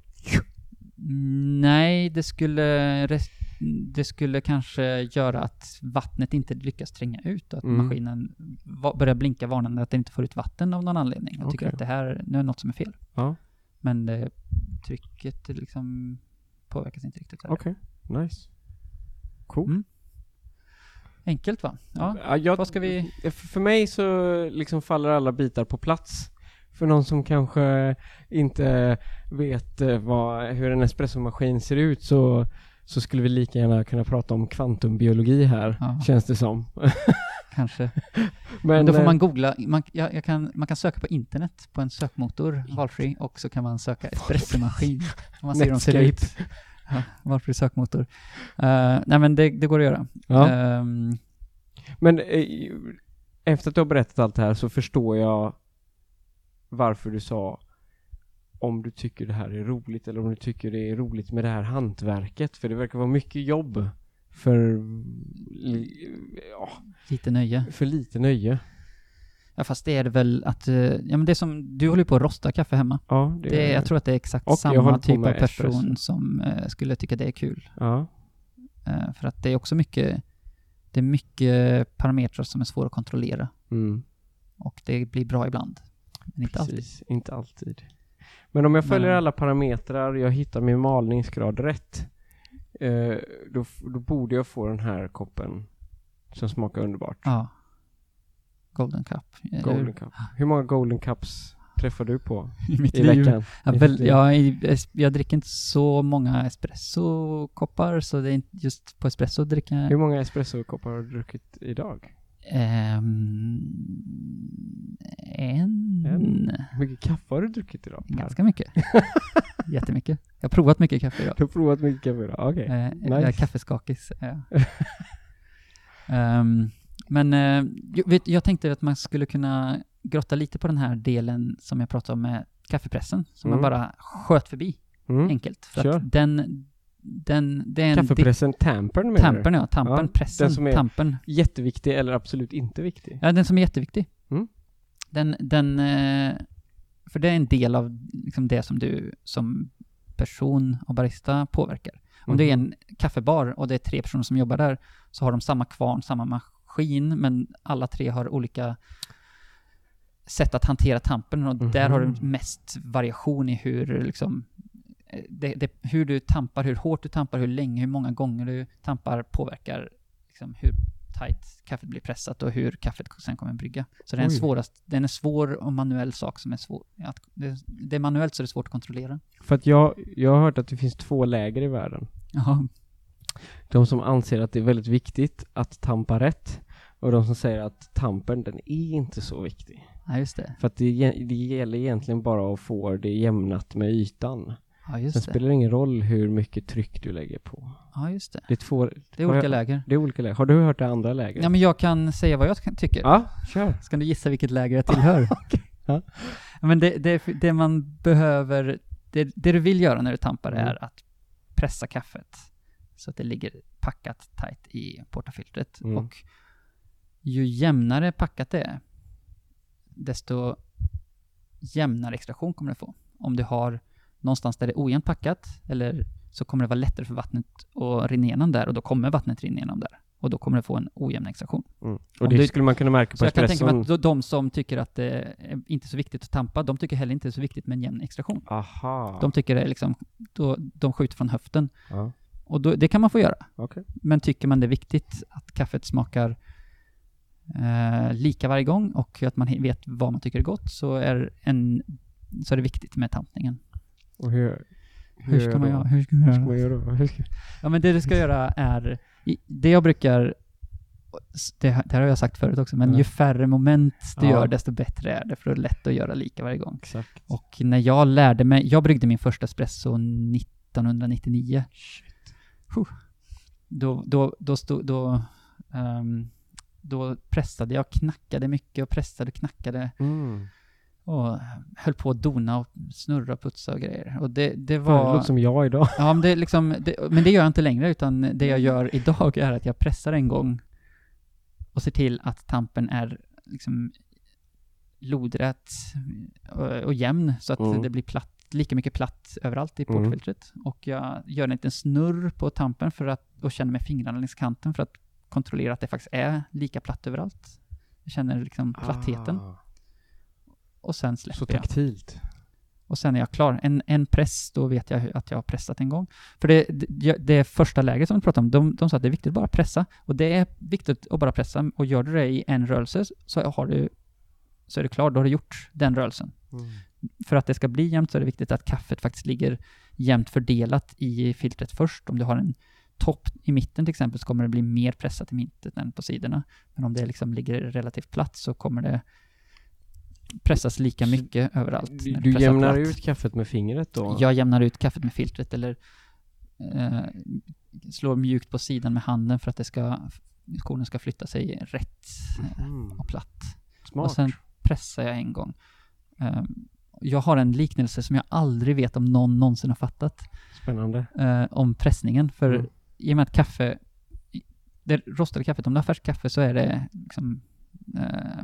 Nej, det skulle, res- det skulle kanske göra att vattnet inte lyckas tränga ut och att Mm. maskinen va- börjar blinka varnande att den inte får ut vatten av någon anledning. Jag tycker Okej. att det här, nu är något som är fel. Ja, Men det, trycket liksom påverkas inte riktigt. Där. okej. Nice. Cool. Mm. Enkelt va? Ja. Ja, jag, Vad ska vi- för, för mig så liksom faller alla bitar på plats. För någon som kanske inte vet eh, vad, hur en espressomaskin ser ut så, så skulle vi lika gärna kunna prata om kvantumbiologi här, Ja. känns det som. Kanske. Men, Men då får eh, man googla. Man, jag, jag kan, man kan söka på internet på en sökmotor, valfri, och så kan man söka espressomaskin. Man ser hur de ser ut. Netscape. Ja, valfri sökmotor. Uh, nej men det, det går att göra. Ja. Ehm, Men eh, efter att du har berättat allt det här så förstår jag varför du sa om du tycker det här är roligt eller om du tycker det är roligt med det här hantverket. För det verkar vara mycket jobb för, li- ja, lite nöje. för lite nöje. Ja, fast det är det väl att, eh, ja men det är som, du håller ju på att rosta kaffe hemma. Ja, det, Det, jag tror att det är exakt Och jag håller samma på typ av med person espresso. som eh, skulle tycka det är kul. Ja, Eh, för att det är också mycket, det är mycket parametrar som är svåra att kontrollera. mm, Och det blir bra ibland. Men inte alltid. precis. Inte alltid. Men om jag följer Men- alla parametrar, jag hittar min malningsgrad rätt, eh, då, då borde jag få den här koppen som smakar underbart. Ja. Golden Cup. eller hur? Golden Cup. Hur många Golden Cups träffar du på I mitt i liv. veckan? Ja, I väl, ditt liv? ja, i, es- jag dricker inte så många espresso-koppar, så det är inte just på espresso dricker jag... Hur många espressokoppar har du druckit idag? Ehm, en... En. Hur mycket kaffe har du druckit idag? Per? Ganska mycket. jättemycket. Jag har provat mycket kaffe idag. Du har provat mycket kaffe idag, okej. Okay. Eh, Nice. Jag är kaffeskakis. Ja. um, men eh, jag, vet, jag tänkte att man skulle kunna grotta lite på den här delen som jag pratade om med kaffepressen. Som Mm. man bara sköt förbi. Mm. Enkelt. För Kör. att den, den, det är en Kaffepressen Tampern menar Tampern, du? ja. Tampern, Ja, pressen, den som är- tampern. Jätteviktig eller absolut inte viktig? Ja, den som är jätteviktig. Mm. Den, den, eh, för det är en del av liksom det som du som person och barista påverkar. Om det är en kaffebar och det är tre personer som jobbar där, så har de samma kvarn, samma maskin, men alla tre har olika sätt att hantera tampen, och Mhm. där har du mest variation i hur liksom det, det, hur du tampar, hur hårt du tampar, hur länge, hur många gånger du tampar påverkar liksom hur tight kaffet blir pressat och hur kaffet sen kommer att brygga. Så det är en Oj. svårast, det är en svår och manuell sak som är svår att, det, det är manuellt så det är svårt att kontrollera. För att jag, jag har hört att det finns två läger i världen. Jaha. De som anser att det är väldigt viktigt att tampa rätt, och de som säger att tampen, den är inte så viktig. Ja, just det. För att det, ge- det gäller egentligen bara att få det jämnat med ytan. Ja, Sen just det. spelar det ingen roll hur mycket tryck du lägger på. Ja, just det. Det är två... Det är har olika jag- läger. Det är olika läger. Har du hört det andra lägret? Ja, men jag kan säga vad jag kan- tycker. Ja, kör. Ska du gissa vilket läger jag tillhör? Ja. Men det, det, det man behöver, det, det du vill göra när du tampar Mm. är att pressa kaffet så att det ligger packat tight i portafiltret. Mm. Och ju jämnare packat det är, desto jämnare extraktion kommer du få. Om du har någonstans där det är ojämnt packat, eller så kommer det vara lättare för vattnet att rinna igenom där, och då kommer vattnet rinna igenom där. Och då kommer du få en ojämn extraktion. Mm. Och Om det du- skulle man kunna märka på Så jag kan tänka espresson. mig att de- de som tycker att det är inte så viktigt att tampa, de tycker heller inte det är så viktigt med en jämn extraktion. Aha. De tycker det är liksom, då, de skjuter från höften. Ja, Och då, det kan man få göra. okej. Men tycker man det är viktigt att kaffet smakar eh, lika varje gång och att man he- vet vad man tycker är gott, så är, en, så är det viktigt med tampningen. Och hur, Hur ska gör man då? göra? Hur ska man Hur göra? ska man göra då? Hur ska... Ja, men det du ska göra är, i- det jag brukar, det, här- det här har jag sagt förut också, men Ja. ju färre moment du Ja. gör, desto bättre är det, för det är lätt att göra lika varje gång. Exakt. Och när jag lärde mig, jag bryggde min första espresso nittonhundranittionio. Shit. Huh. Då, då, då, stod, då, ehm, då pressade jag, knackade mycket och pressade och knackade Mm. och höll på att dona och snurra och putsa och grejer. Och det, det Fan, det var... låter som jag idag. Ja, men det, är liksom, det, men det gör jag inte längre, utan det jag gör idag är att jag pressar en gång och ser till att tampen är liksom lodrätt och, och jämn, så att Mm. det blir platt, lika mycket platt överallt i Mm. portfiltret. Och jag gör en liten snurr på tampen för att, och känner med fingrarna längs kanten för att kontrollera att det faktiskt är lika platt överallt. Jag känner liksom plattheten. Ah, Och sen så släpper jag. taktilt. Och sen är jag klar. En, en press, då vet jag hur- att jag har pressat en gång. För det, det, det första läget som vi pratade om, de, de sa att det är viktigt att bara pressa. Och det är viktigt att bara pressa. Och gör du det i en rörelse, så, har du, så är det klart, då har du gjort den rörelsen. Mm. För att det ska bli jämnt så är det viktigt att kaffet faktiskt ligger jämnt fördelat i filtret först. Om du har en topp i mitten till exempel, så kommer det bli mer pressat i mitten än på sidorna. Men om det liksom ligger relativt platt, så kommer det pressas lika Så mycket överallt. Du, när du pressar jämnar platt. ut kaffet med fingret då? Jag jämnar ut kaffet med filtret, eller eh, slår mjukt på sidan med handen för att det ska, kornen ska flytta sig rätt eh, Mm. och platt. Smart. Och sen pressar jag en gång. Eh, jag har en liknelse som jag aldrig vet om någon någonsin har fattat Spännande. eh, om pressningen. För Mm. i och med att kaffe, det rostade kaffet, om du har färskt kaffe så är det liksom eh,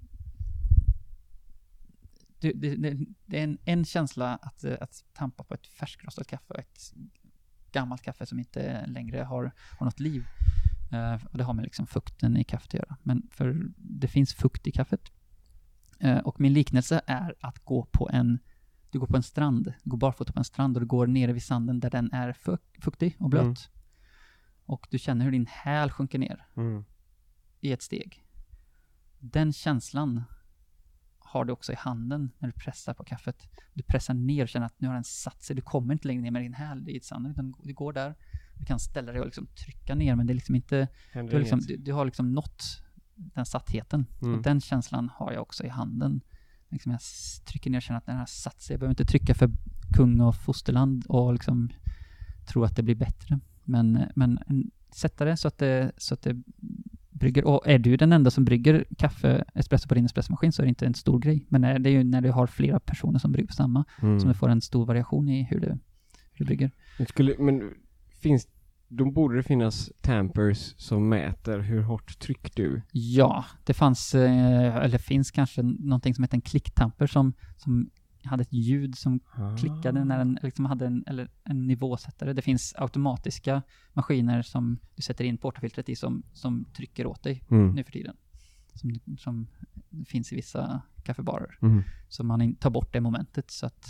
det, det, det, det är en, en känsla att, eh, att tampa på ett färskrostat kaffe och ett gammalt kaffe som inte längre har, har något liv. Eh, och det har med liksom fukten i kaffet att göra. Men för det finns fukt i kaffet. Eh, och min liknelse är att gå på en du går på en strand, du går barfota på en strand och du går nere vid sanden där den är fuk- fuktig och blöt. Mm. Och du känner hur din häl sjunker ner Mm. i ett steg. Den känslan har du också i handen när du pressar på kaffet. Du pressar ner och känner att nu har den satt sig. Du kommer inte längre ner med din häl i sanden, utan du går där. Du kan ställa dig och liksom trycka ner, men det är liksom inte... Händer Du har, liksom, inget? du, du har liksom nått den sattheten. Mm. Och den känslan har jag också i handen. Liksom jag s- trycker ner och känner att den har satt sig. Jag behöver inte trycka för kung och fosterland och liksom tro att det blir bättre. Men, men sätta det så att det, så att det brygger. Och är du den enda som brygger kaffe, espresso på din espressomaskin så är det inte en stor grej. Men det är ju när du har flera personer som brygger på samma mm. som du får en stor variation i hur du, hur du brygger. Skulle, men finns, då borde det finnas tampers som mäter hur hårt tryck du? Ja, det fanns, eller finns kanske någonting som heter en klicktamper som, som hade ett ljud som ah. klickade när den liksom hade en, eller en nivåsättare. Det finns automatiska maskiner som du sätter in portafiltret i som, som trycker åt dig mm. nu för tiden. Som, som finns i vissa kaffebarer. Mm. Så man in, tar bort det momentet så att,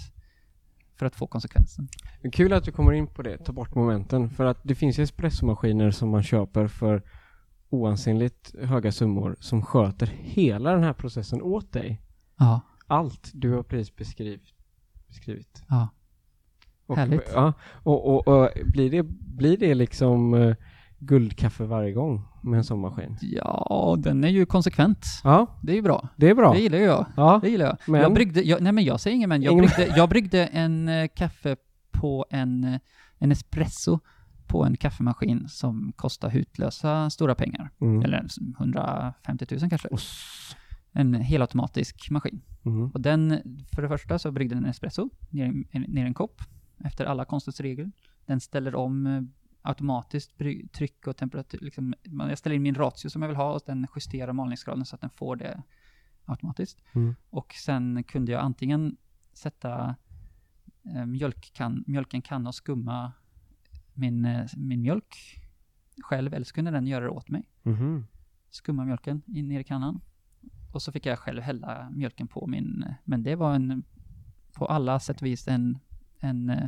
för att få konsekvensen. Kul att du kommer in på det, ta bort momenten. För att det finns espressomaskiner som man köper för oansenligt höga summor som sköter hela den här processen åt dig. Ja. Allt du har precis beskrivit. beskrivit. Ja. Och, härligt. Ja, och, och, och blir, det, blir det liksom uh, guldkaffe varje gång med en sån maskin? Ja, den är ju konsekvent. Ja. Det är ju bra. Det är bra. Det gillar jag. Ja. Det gillar jag. Men... Jag bryggde, jag, nej men jag säger ingen men. Jag ingen... bryggde, jag bryggde en uh, kaffe på en, uh, en espresso på en kaffemaskin som kostar hutlösa stora pengar. Mm. Eller hundrafemtio tusen kanske. Oss. En helautomatisk maskin. Mm. Och den, för det första så bryggde den en espresso ner, ner en kopp efter alla konstens regler. Den ställer om eh, automatiskt bry- tryck och temperatur. Liksom, jag ställer in min ratio som jag vill ha och den justerar malningsgraden så att den får det automatiskt. Mm. Och sen kunde jag antingen sätta eh, mjölkkan, mjölken kan och skumma min, eh, min mjölk själv eller så kunde den göra det åt mig. Mm. Skumma mjölken in ner i kannan. Och så fick jag själv hälla mjölken på min... Men det var en... På alla sätt och vis en... En, en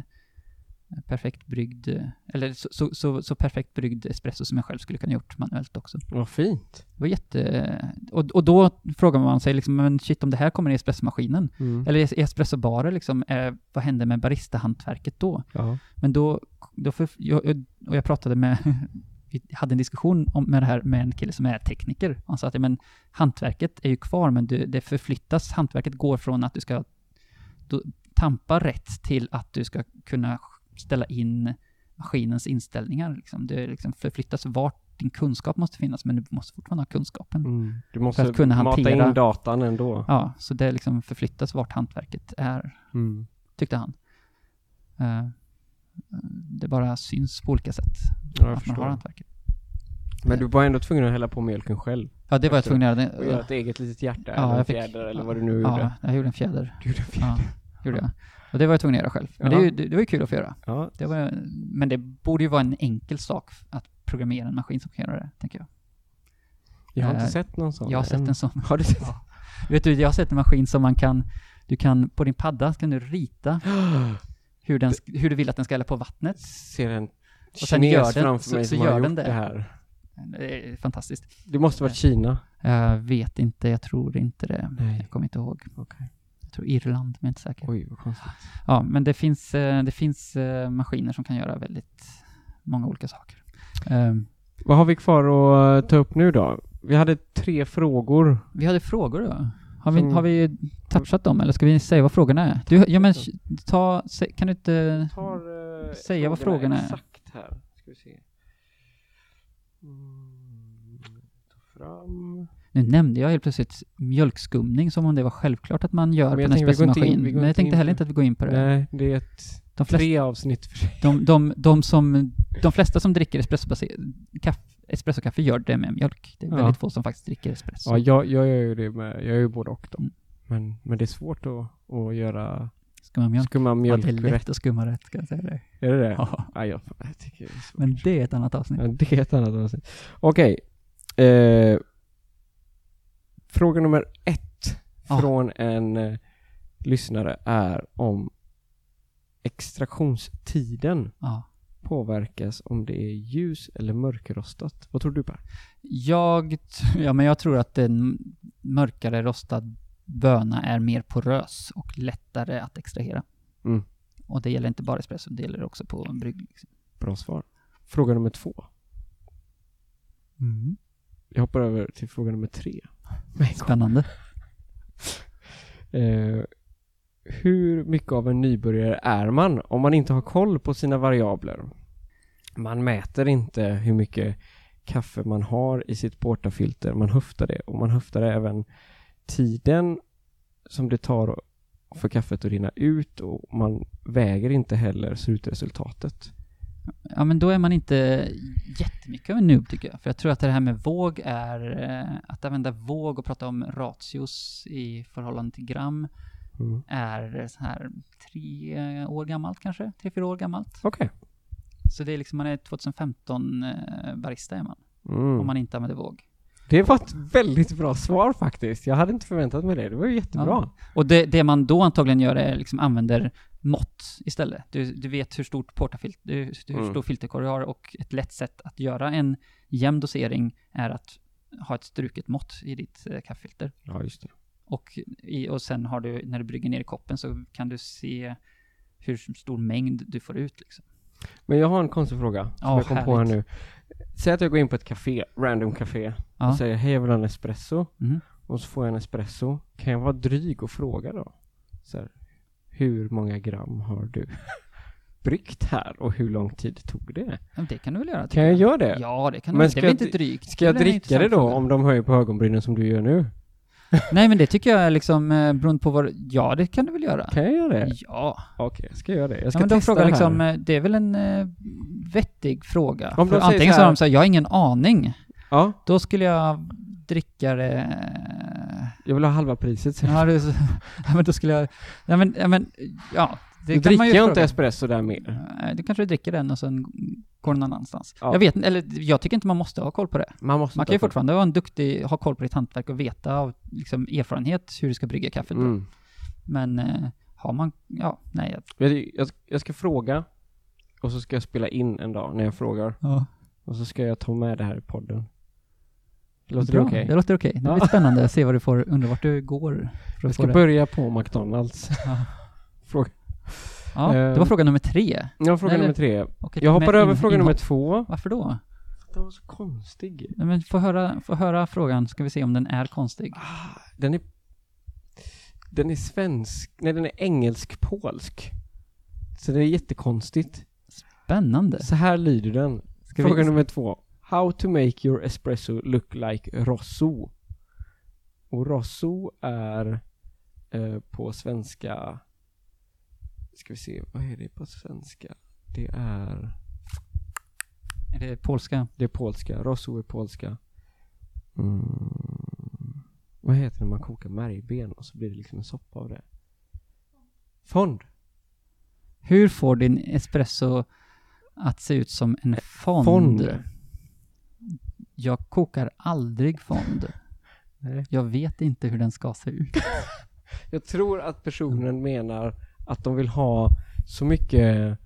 perfekt bryggd... Eller så, så, så, så perfekt bryggd espresso som jag själv skulle kunna gjort manuellt också. Vad fint. Det var jätte... Och, och då frågar man sig liksom... Men shit, om det här kommer i espressomaskinen. Mm. Eller i espressobarer liksom... Är, vad hände med baristahantverket då? Ja. Men då... då för, jag, och jag pratade med... Vi hade en diskussion om med det här med en kille som är tekniker. Han sa att ja, men, hantverket är ju kvar men du, det förflyttas. Hantverket går från att du ska då, tampa rätt till att du ska kunna ställa in maskinens inställningar. Liksom. Det liksom förflyttas vart din kunskap måste finnas men du måste fortfarande ha kunskapen. Mm. Du måste för att kunna mata hantera, in datan ändå. Ja, så det liksom förflyttas vart hantverket är. Mm. Tyckte han. Uh, det bara syns på olika sätt ja, att man har hantverket. Men du var ändå tvungen att hälla på mjölken själv? Ja, det var jag tvungen att göra. Och göra ett eget litet hjärta ja, eller en fick, fjäder eller ja, vad du nu ja, gjorde. Ja, jag gjorde en fjäder. Du gjorde en fjäder. Ja, gjorde jag. Och det var jag tvungen att göra själv. Men ja. det, det, det var ju kul att få göra. Ja. Det var, men det borde ju vara en enkel sak att programmera en maskin som kan göra det, tänker jag. Jag har uh, inte sett någon sån. Jag har sett en sån. Har du sett? Ja. Vet du, jag har sett en maskin som man kan, du kan på din padda kan du rita hur, den, hur du vill att den ska hälla på vattnet. Ser en och sen gör den, framför mig så, som så har gör gjort den det här. Det är fantastiskt. Det måste vara Kina. Jag vet inte, jag tror inte det. Nej. Jag kommer inte ihåg. Okay. Jag tror Irland, men jag är inte säker. Oj, vad konstigt. Ja, men det finns, det finns maskiner som kan göra väldigt många olika saker. Um, vad har vi kvar att ta upp nu då? Vi hade tre frågor. Vi hade frågor då. Har vi, har vi touchat dem eller ska vi säga vad frågorna är? Du, ja, men ta, kan du inte tar, uh, säga vad frågorna är? Exakt här. Ska vi se. Mm, ta fram. Nu nämnde jag helt plötsligt mjölkskumning som om det var självklart att man gör på en espressomaskin. Men jag tänkte heller inte att vi går in på det. Nej, det är ett de flesta, tre avsnitt för sig. De, de, de, som, de flesta som dricker espresso-kaffe espressokaffe gör det med mjölk. Det är ja. väldigt få som faktiskt dricker espresso. Ja, jag, jag gör ju det med, jag gör ju både och då. Mm. Men, men det är svårt att, att göra skumma mjölk. Skumma mjölk ja, det är lätt rätt. Att skumma rätt, kan jag säga det. Är det det? Ja. Ja, jag, jag tycker det är svårt. Men det är ett annat avsnitt. Ja, det är ett annat avsnitt. Okej. Okay. Eh, fråga nummer ett ja. från en eh, lyssnare är om extraktionstiden. Ja. Påverkas om det är ljus eller mörkrostat. Vad tror du, Per? Jag, ja, men jag tror att en mörkare rostad böna är mer porös och lättare att extrahera. Mm. Och det gäller inte bara espresso, det gäller också på en brygg. Liksom. Bra svar. Fråga nummer två. Mm. Jag hoppar över till fråga nummer tre. Spännande. eh, hur mycket av en nybörjare är man om man inte har koll på sina variabler? Man mäter inte hur mycket kaffe man har i sitt portafilter. Man höftar det. Och man höftar även tiden som det tar för kaffet att rinna ut. Och man väger inte heller slutresultatet. Ja, men då är man inte jättemycket av en noob tycker jag. För jag tror att det här med våg är... Eh, att använda våg och prata om ratios i förhållande till gram mm. är så här tre år gammalt kanske. Tre, fyra år gammalt. Okej. Okay. Så det är liksom, man är tjugohundrafemton eh, barista är man. Mm. Om man inte använder våg. Det var ett väldigt bra svar faktiskt. Jag hade inte förväntat mig det. Det var ju jättebra. Ja. Och det, det man då antagligen gör är liksom använder mått istället. Du, du vet hur stort portafilter, hur mm. stor filterkorg du har, och ett lätt sätt att göra en jämn dosering är att ha ett struket mått i ditt eh, kaffefilter. Ja, just det. Och, i, och sen har du, när du brygger ner i koppen så kan du se hur stor mängd du får ut liksom. Men jag har en konstig fråga som oh, jag kom härligt. på här nu. Säg att jag går in på ett café, random café, ja. och säger hej, jag vill ha en espresso. Mm. Och så får jag en espresso. Kan jag vara dryg och fråga då? Så här, hur många gram har du bryggt här och hur lång tid tog det? Ja, det kan du väl göra. Kan jag, jag göra det? Ja, det kan du. Men Det är väl inte drygt. Ska jag dricka det då fråga. Om de höjer på ögonbrynen som du gör nu? Nej, men det tycker jag är liksom eh, beroende på vad... Ja, det kan du väl göra. Kan jag göra det? Ja. Okej, okay, ska jag göra det? Jag ska ja, men de testa frågar det liksom, här. Det är väl en eh, vettig fråga. Om de antingen så, så har de så här, jag har ingen aning. Ja. Då skulle jag dricka det... Jag vill ha halva priset. Ja, det, ja, men då skulle jag... Ja, men... Ja, men, ja det du kan dricker man ju jag fråga. inte espresso där mer? Nej, du kanske dricker den och sen går någon annanstans. Ja. Jag vet eller jag tycker inte man måste ha koll på det. Man, måste man kan ju fortfarande vara en duktig, ha koll på ditt hantverk och veta av liksom, erfarenhet hur du ska brygga kaffet. Mm. Men eh, har man... Ja, nej. Jag, jag, jag ska fråga och så ska jag spela in en dag när jag frågar. Ja. Och så ska jag ta med det här i podden. Låter Bra, det okej? Okay? Det låter okej. Okay. Det blir ja. spännande att se vad du får, undra vart du går. Jag ska börja på McDonalds. Ja. Fråga. Ja, det var fråga nummer tre. Ja, fråga nummer tre. Okay, jag hoppar över in, fråga in, nummer två. Varför då? Det var så konstig. Nej, men få höra, få höra frågan, ska vi se om den är konstig. Ah, den är den är svensk, nej den är engelsk-polsk. Så det är jättekonstigt. Spännande. Så här lyder den. Ska fråga vi... nummer två. How to make your espresso look like rosso. Och rosso är eh, på svenska... Ska vi se, vad är det på svenska? Det är... Är det polska? Det är polska. Rosso är polska. Mm. Vad heter det när man kokar märgben och så blir det liksom en soppa av det? Fond. Hur får din espresso att se ut som en fond? Fond. Jag kokar aldrig fond. Nej. Jag vet inte hur den ska se ut. Jag tror att personen menar att de vill ha så mycket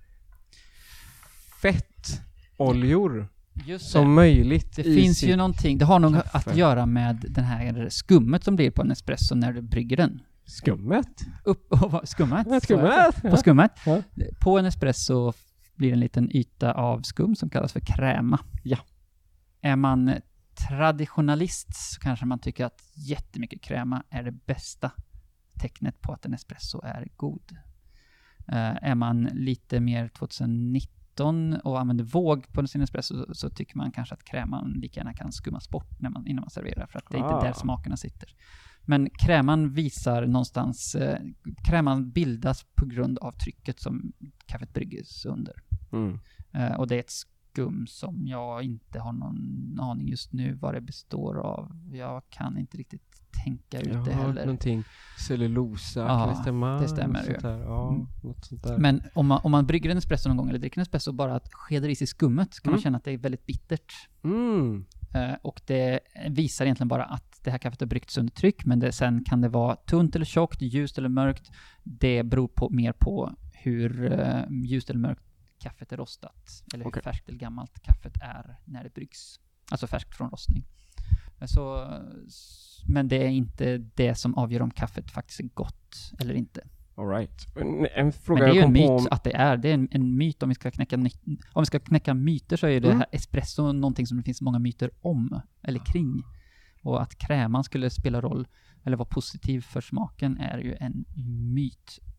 fettoljor som möjligt. Det finns ju någonting, det har nog kaffe. Att göra med den här skummet som blir på en espresso när du brygger den. Skummet? Upp, oh, skummet? Ja, skummet. På skummet. Ja. På en espresso blir en liten yta av skum som kallas för kräma. Ja. Är man traditionalist så kanske man tycker att jättemycket kräma är det bästa tecknet på att en espresso är god. Uh, är man lite mer tjugonitton och använder våg på sin espresso så, så tycker man kanske att kräman lika gärna kan skummas bort när man, innan man serverar, för att det är ah. inte där smakerna sitter. Men kräman visar någonstans, eh, kräman bildas på grund av trycket som kaffet brygges under. Mm. Uh, och det är ett skum som jag inte har någon aning just nu vad det består av. Jag kan inte riktigt tänka ut jag det har heller. Någonting cellulosa, ja, kan det stämma? Det stämmer ju. Ja, mm. något sånt där. Men om man, om man brygger en espresso någon gång eller dricker en espresso bara att skedar i sig skummet kan mm. man känna att det är väldigt bittert. Mm. Uh, och det visar egentligen bara att det här kaffet har bryggts under tryck, men det, sen kan det vara tunt eller tjockt, ljust eller mörkt. Det beror på, mer på hur uh, ljust eller mörkt kaffet är rostat, eller hur okay. färskt eller gammalt kaffet är när det bryggs. Alltså färskt från rostning. Så, men det är inte det som avgör om kaffet faktiskt är gott eller inte. All right. En, en fråga men det är ju en myt om... att det är. Det är en, en myt om vi ska knäcka om vi ska knäcka myter, så är det mm. här espresso någonting som det finns många myter om eller kring. Och att kräman skulle spela roll eller vara positiv för smaken är ju en myt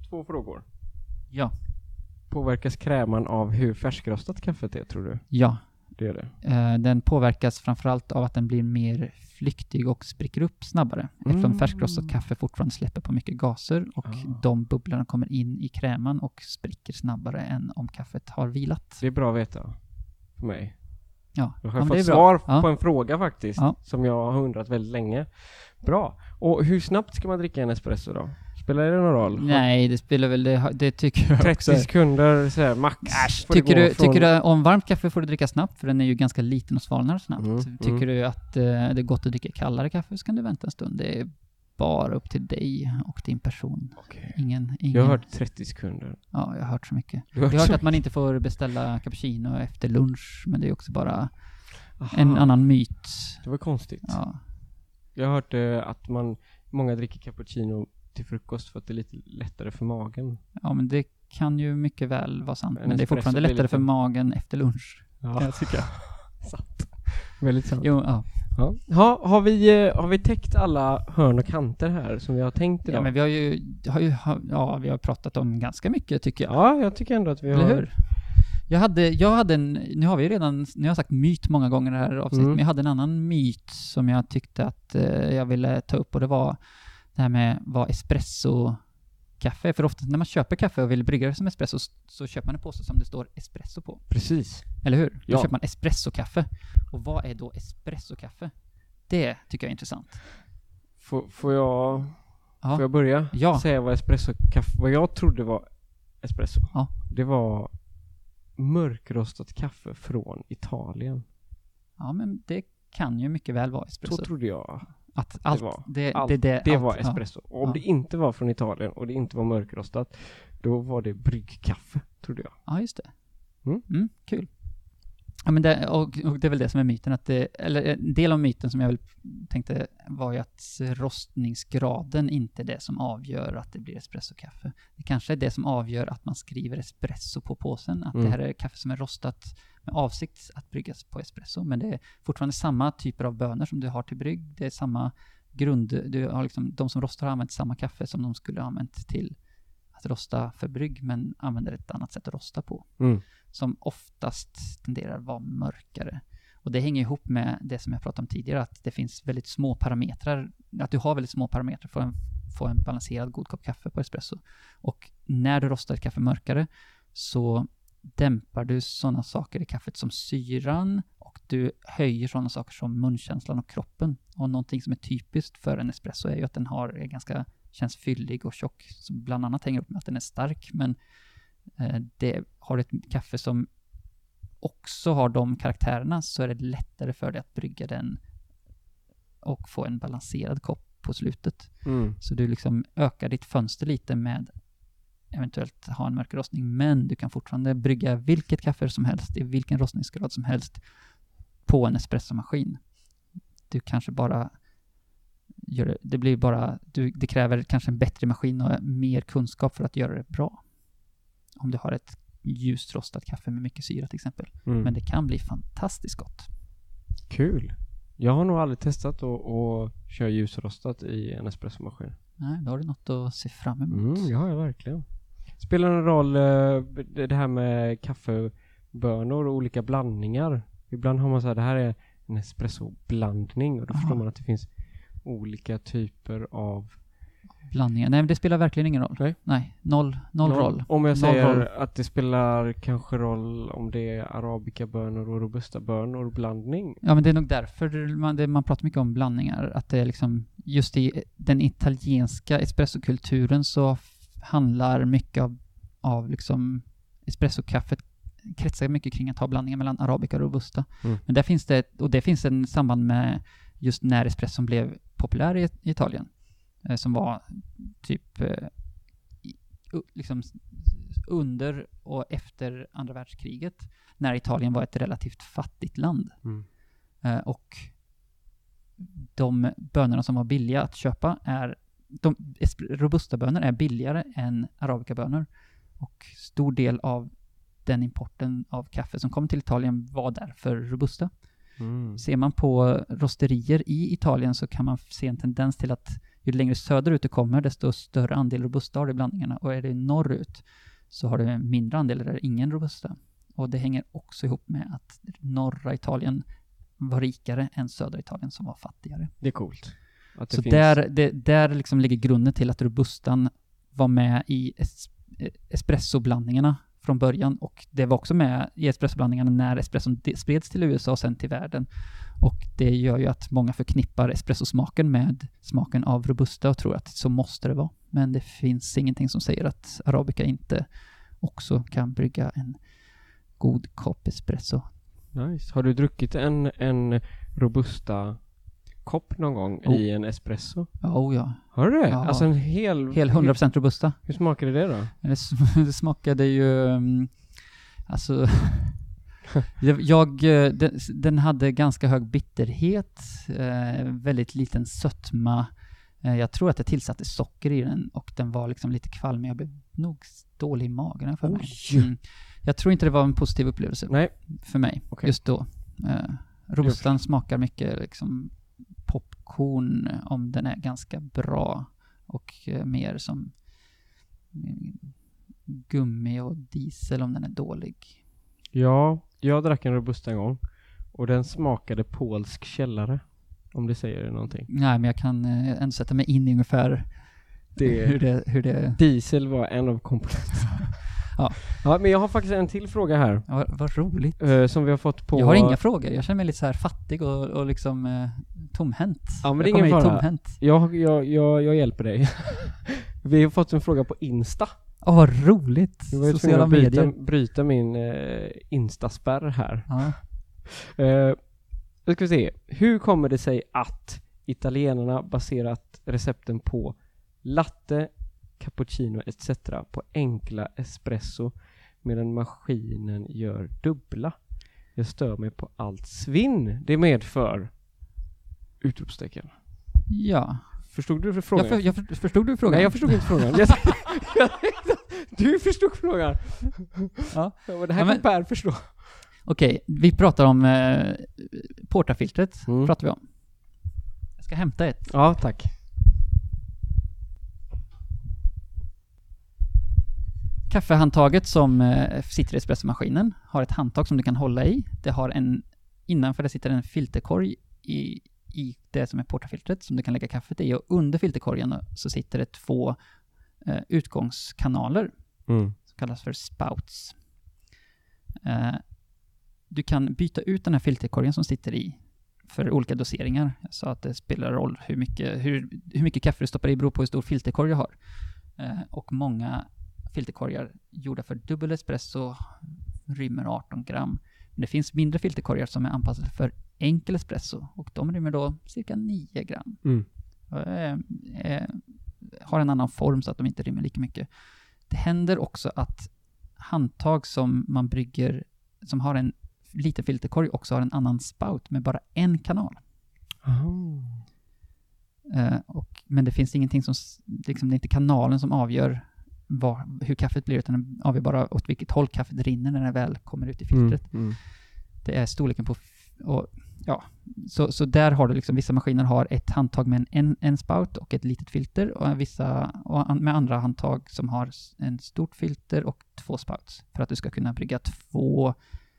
två frågor. Ja. Påverkas kräman av hur färskrostat kaffet är, tror du? Ja. Det är det. Eh, den påverkas framförallt av att den blir mer flyktig och spricker upp snabbare. Eftersom Mm. färskrostat kaffe fortfarande släpper på mycket gaser och Ah. de bubblorna kommer in i kräman och spricker snabbare än om kaffet har vilat. Det är bra att veta för mig. Ja, Jag ja, har men fått det är bra. svar Ja. på en fråga faktiskt, Ja. som jag har undrat väldigt länge. Bra. Och hur snabbt ska man dricka en espresso då? Spelar det någon roll? Nej, det spelar väl det, det tycker jag också. trettio sekunder så här, max. Äsch, får det tycker gå du, från- tycker du om varmt kaffe får du dricka snabbt, för den är ju ganska liten och svalnar snabbt. Mm, Tycker mm. du att eh, det är gott att dricka kallare kaffe, så kan du vänta en stund. Det är bara upp till dig och din person. Okej. Ingen, ingen... Jag har hört trettio sekunder. Ja, jag har hört så mycket. Du har Jag har hört så- att man inte får beställa cappuccino efter lunch, men det är också bara Aha, en annan myt. Det var konstigt. Ja, Jag har hört eh, att man, många dricker cappuccino till frukost för att det är lite lättare för magen. ja men det kan ju mycket väl vara sant. En Men det är espresso fortfarande blir lättare lite- för magen efter lunch. Ja, jag tycka. sant. Väldigt sant. Jo, ja. Ja. Ha, har, vi, eh, har vi täckt alla hörn och kanter här som vi har tänkt idag? ja, men vi har ju, har ju ha- ja, vi har pratat om ganska mycket tycker jag. Ja, jag tycker ändå att vi Eller har... hur? Jag hade, jag hade en, nu har vi ju redan, nu har jag sagt myt många gånger i det här avsnittet, Mm. men jag hade en annan myt som jag tyckte att eh, jag ville ta upp, och det var det här med vad espresso-kaffe är. För ofta när man köper kaffe och vill brygga det som espresso, så, så köper man en påse som det står espresso på. Precis. Eller hur? Då Ja. köper man espresso-kaffe. Och vad är då espresso-kaffe? Det tycker jag är intressant. Får, får, jag, Ja. får jag börja Ja. säga vad espresso kaffe, vad jag trodde var espresso? Ja. Det var mörkrostat kaffe från Italien. Ja, men det kan ju mycket väl vara Så espresso. trodde jag. Att allt, var. det, Allt, det, det, det allt, var ja. espresso. Och om Ja. det inte var från Italien och det inte var mörkrostat, då var det bryggkaffe, trodde jag. Ja, just det. Mm. Mm, kul. Ja, men det, och, och det är väl det som är myten, att det, eller en del av myten som jag väl tänkte var ju att rostningsgraden inte är det som avgör att det blir espressokaffe. Det kanske är det som avgör att man skriver espresso på påsen, att Mm. det här är kaffe som är rostat med avsikt att bryggas på espresso, men det är fortfarande samma typer av bönor som du har till brygg. Det är samma grund, du har liksom, de som rostar har använt samma kaffe som de skulle ha använt till att rosta för brygg, men använder ett annat sätt att rosta på. Mm. Som oftast tenderar att vara mörkare. Och det hänger ihop med det som jag pratade om tidigare, att det finns väldigt små parametrar, att du har väldigt små parametrar för att få en balanserad god kopp kaffe på espresso. Och när du rostar ett kaffe mörkare så dämpar du sådana saker i kaffet som syran, och du höjer sådana saker som munkänslan och kroppen. Och någonting som är typiskt för en espresso är ju att den har, är ganska, känns fyllig och tjock, som bland annat hänger upp med att den är stark, men eh, det har ett kaffe som också har de karaktärerna, så är det lättare för dig att brygga den och få en balanserad kopp på slutet. Mm. Så du liksom ökar ditt fönster lite med eventuellt ha en mörk rostning, men du kan fortfarande brygga vilket kaffe som helst i vilken rostningsgrad som helst på en espressomaskin. Du kanske bara gör det, det blir bara, du, det kräver kanske en bättre maskin och mer kunskap för att göra det bra. Om du har ett ljust rostat kaffe med mycket syra till exempel. Mm. Men det kan bli fantastiskt gott. Kul. Jag har nog aldrig testat att, att köra ljusrostat i en espressomaskin. Nej, då har du något att se fram emot. Mm, ja, verkligen. Spelar det någon roll eh, det det här med kaffebönor och olika blandningar? Ibland har man så här, det här är en espressoblandning, och då Aha. förstår man att det finns olika typer av Blandningar. Nej, men det spelar verkligen ingen roll. Nej. Nej, noll, noll Noll. roll. Om jag Noll säger roll. att det spelar kanske roll om det är arabikabönor och robustabönor blandning. Ja, men det är nog därför man, det, man pratar mycket om blandningar. Att det är liksom, just i den italienska espressokulturen så f- handlar mycket av, av liksom espressokaffet kretsar mycket kring att ha blandningar mellan arabica och robusta. Mm. Men där finns det, och det finns en samband med just när espresson blev populär i, i Italien. Eh, som var typ eh, i, u, liksom s- under och efter andra världskriget, när Italien var ett relativt fattigt land. Mm. Eh, och de bönorna som var billiga att köpa är, de esp- robusta bönor är billigare än arabikabönor. Och stor del av den importen av kaffe som kom till Italien var därför robusta. Mm. Ser man på rosterier i Italien så kan man se en tendens till att ju längre söderut du kommer, desto större andel robusta har du i blandningarna. Och är det norrut så har du en mindre andel eller ingen robusta. Och det hänger också ihop med att norra Italien var rikare än södra Italien som var fattigare. Det är coolt. Att det så finns... där, det, där liksom ligger grunden till att robustan var med i es, espressoblandningarna från början. Och det var också med i espressoblandningarna när espresson spreds till U S A och sen till världen. Och det gör ju att många förknippar espressosmaken med smaken av robusta och tror att så måste det vara. Men det finns ingenting som säger att arabica inte också kan brygga en god kopp espresso. Nice. Har du druckit en, en robusta kopp någon gång oh. i en espresso? Oh, ja. Har du det? Ja. Alltså en hel... Hel hundra procent robusta. Hur smakade det då? Det, det smakade ju... Um, alltså... jag, den, den hade ganska hög bitterhet. Eh, väldigt liten sötma. Eh, jag tror att jag tillsatte socker i den och den var liksom lite kvalmig. Jag blev nog dålig i magen för mig. Mm. Jag tror inte det var en positiv upplevelse. Nej. För mig. Okay. Just då. Eh, Robustan smakar mycket liksom popcorn om den är ganska bra. Och eh, mer som mm, gummi och diesel om den är dålig. Ja, jag drack en robusta en gång. Och den smakade polsk källare. Om det säger det någonting. Nej, men jag kan eh, ändå sätta mig in i ungefär det, hur, det, hur det... Diesel var en av komponenterna. Ja. Ja, men jag har faktiskt en till fråga här. Ja, vad roligt. Uh, som vi har fått på... Jag har inga frågor. Jag känner mig lite så här fattig och, och liksom eh, tomhänt. Ja, men det är jag ingen fara. Tomhänt. Jag, jag, jag, jag hjälper dig. Vi har fått en fråga på Insta. Åh, oh, vad roligt. Sociala bryta, medier. Bryta min eh, Instaspärr här. Ja. Uh, då ska vi se. Hur kommer det sig att italienarna baserat recepten på latte, cappuccino et cetera på enkla espresso medan maskinen gör dubbla? Jag stör mig på allt svinn det medför. Utropstecken. Ja. Förstod du frågan? Jag, för, jag för, förstod du frågan? Nej, jag förstod inte frågan. Du förstod frågan. Ja. Ja, det här ja, kan Per förstå. Okej, vi pratar om eh, portafiltret. Mm. Pratar vi om. Jag ska hämta ett. Ja, tack. Kaffehandtaget som eh, sitter i espressomaskinen har ett handtag som du kan hålla i. Det har en, innanför det sitter en filterkorg i, i det som är portafiltret som du kan lägga kaffet i. Och under filterkorgen så sitter det två eh, utgångskanaler mm. som kallas för spouts. Eh, du kan byta ut den här filterkorgen som sitter i för olika doseringar. Jag sa att det spelar roll hur mycket, hur, hur mycket kaffe du stoppar i beror på hur stor filterkorg jag har. Eh, och många filterkorgar gjorda för dubbel espresso rymmer arton gram. Men det finns mindre filterkorgar som är anpassade för enkel espresso och de rymmer då cirka nio gram. Mm. Eh, eh, har en annan form så att de inte rymmer lika mycket. Det händer också att handtag som man brygger som har en liten filterkorg också har en annan spout med bara en kanal. Oh. Eh, och, men det finns ingenting som liksom, det är inte kanalen som avgör Var, hur kaffet blir, utan den avgör bara åt vilket håll kaffet rinner när det väl kommer ut i filtret. Mm, mm. Det är storleken på f- och, ja, så, så där har du liksom, vissa maskiner har ett handtag med en, en spout och ett litet filter och vissa och med andra handtag som har en stort filter och två spouts för att du ska kunna brygga två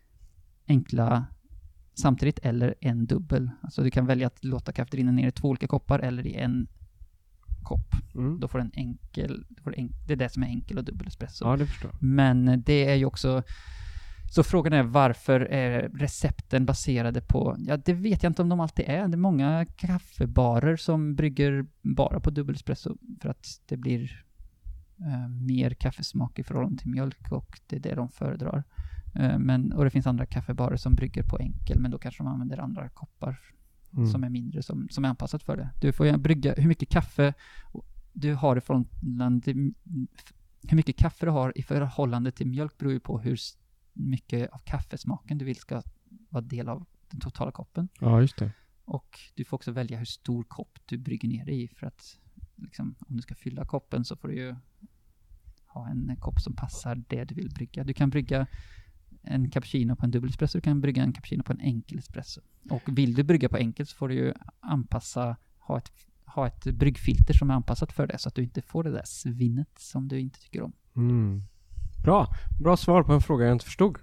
enkla samtidigt eller en dubbel. Alltså du kan välja att låta kaffet rinna ner i två olika koppar eller i en kopp. Mm. Då får en enkel, då får en, det är det som är enkel och dubbel espresso. Ja, det förstår. Men det är ju också, så frågan är varför är recepten baserade på, ja det vet jag inte om de alltid är. Det är många kaffebarer som brygger bara på dubbel espresso för att det blir eh, mer kaffesmak i förhållande till mjölk och det är det de föredrar. Eh, men, och det finns andra kaffebarer som brygger på enkel men då kanske de använder andra koppar. Mm. Som är mindre, som, som är anpassat för det. Du får ju brygga hur mycket kaffe du har i förhållande till, hur mycket kaffe du har i förhållande till mjölk beror ju på hur mycket av kaffesmaken du vill ska vara del av den totala koppen. Ja, just det. Och du får också välja hur stor kopp du brygger ner i för att liksom, om du ska fylla koppen så får du ju ha en kopp som passar det du vill brygga. Du kan brygga en cappuccino på en dubbel espresso, du kan brygga en cappuccino på en enkel espresso. Och vill du brygga på enkel så får du ju anpassa, ha ett, ha ett bryggfilter som är anpassat för det så att du inte får det där svinnet som du inte tycker om. Mm. Bra. Bra svar på en fråga jag inte förstod.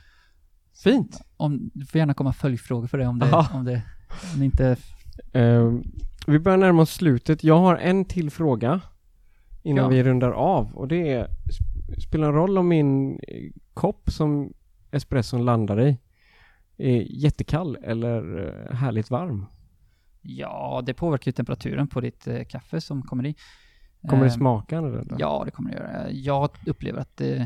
Fint. Om, du får gärna komma följdfrågor för det om det, om det om det inte... Uh, vi börjar närma oss slutet. Jag har en till fråga innan ja. vi rundar av. Och det är, sp- spelar en roll om min kopp som espresson landar i är jättekall eller uh, härligt varm? Ja, det påverkar ju temperaturen på ditt uh, kaffe som kommer i. Kommer det Uh, smaka eller då? Ja, det kommer det göra. Jag upplever att det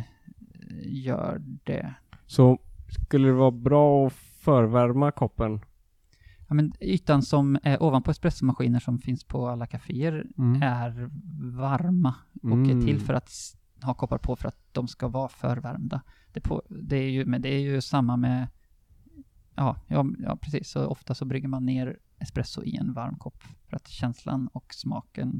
gör det. Så skulle det vara bra att förvärma koppen? Ja, men ytan som är ovanpå espressomaskiner som finns på alla kaféer Mm. är varma och Mm. är till för att ha koppar på för att de ska vara förvärmda. Det, på, det, är, ju, men det är ju samma med... Ja, ja, ja, precis. Så ofta så brygger man ner espresso i en varm kopp för att känslan och smaken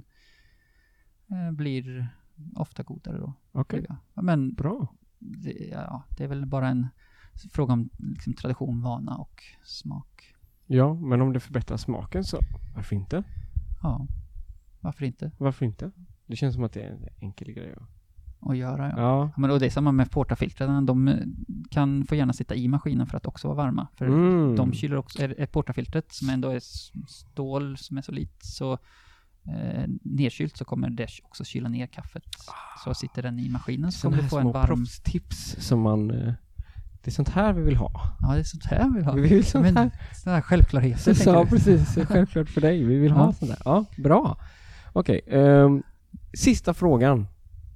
eh, blir ofta godare då. Okej, okay. Ja, men bra. Det, ja, det är väl bara en fråga om liksom, tradition, vana och smak. Ja, men om det förbättrar smaken så varför inte? Ja, varför inte? Varför inte? Det känns som att det är en enkel grej att göra. Ja. Ja. Men och det är samma med portafiltrarna. De kan få gärna sitta i maskinen för att också vara varma. För Mm. de kyler också, är, är portafiltret som ändå är stål som är så lite så eh, nedkylt så kommer det också kyla ner kaffet. Ah. Så sitter den i maskinen så kommer du få en varm... proffstips som man... Det är sånt här vi vill ha. Ja, det är sånt här vi vill ha. Vi vill sånt men, här. Sådana här självklarheter. Så, ja, precis. Självklart för dig. Vi vill ha ja. sånt där. Ja, bra. Okej. Okay, um, sista frågan.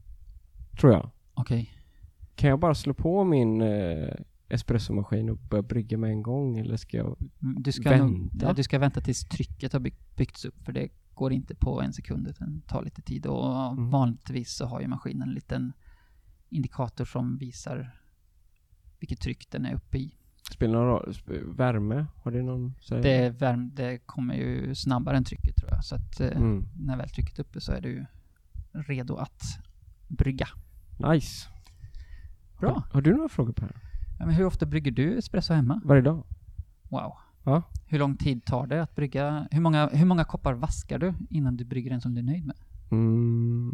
Tror jag. Okej. Okay. Kan jag bara slå på min uh, espressomaskin och börja brygga med en gång? Eller ska jag du ska vänta? Nog, ja, du ska vänta tills trycket har bygg, byggts upp. För det går inte på en sekund. Det tar lite tid. Och mm. vanligtvis så har ju maskinen en liten indikator som visar vilket tryck den är uppe i. Spelar någon roll? Värme? Har det någon... Det, värme, det kommer ju snabbare än trycket tror jag. Så att mm. när väl trycket är uppe så är du redo att brygga. Nice. Bra. Har, har du några frågor på det här? Ja, men hur ofta brygger du espresso hemma? Varje dag. Wow. Ja. Hur lång tid tar det att brygga? Hur många, hur många koppar vaskar du innan du brygger en som du är nöjd med? Mm.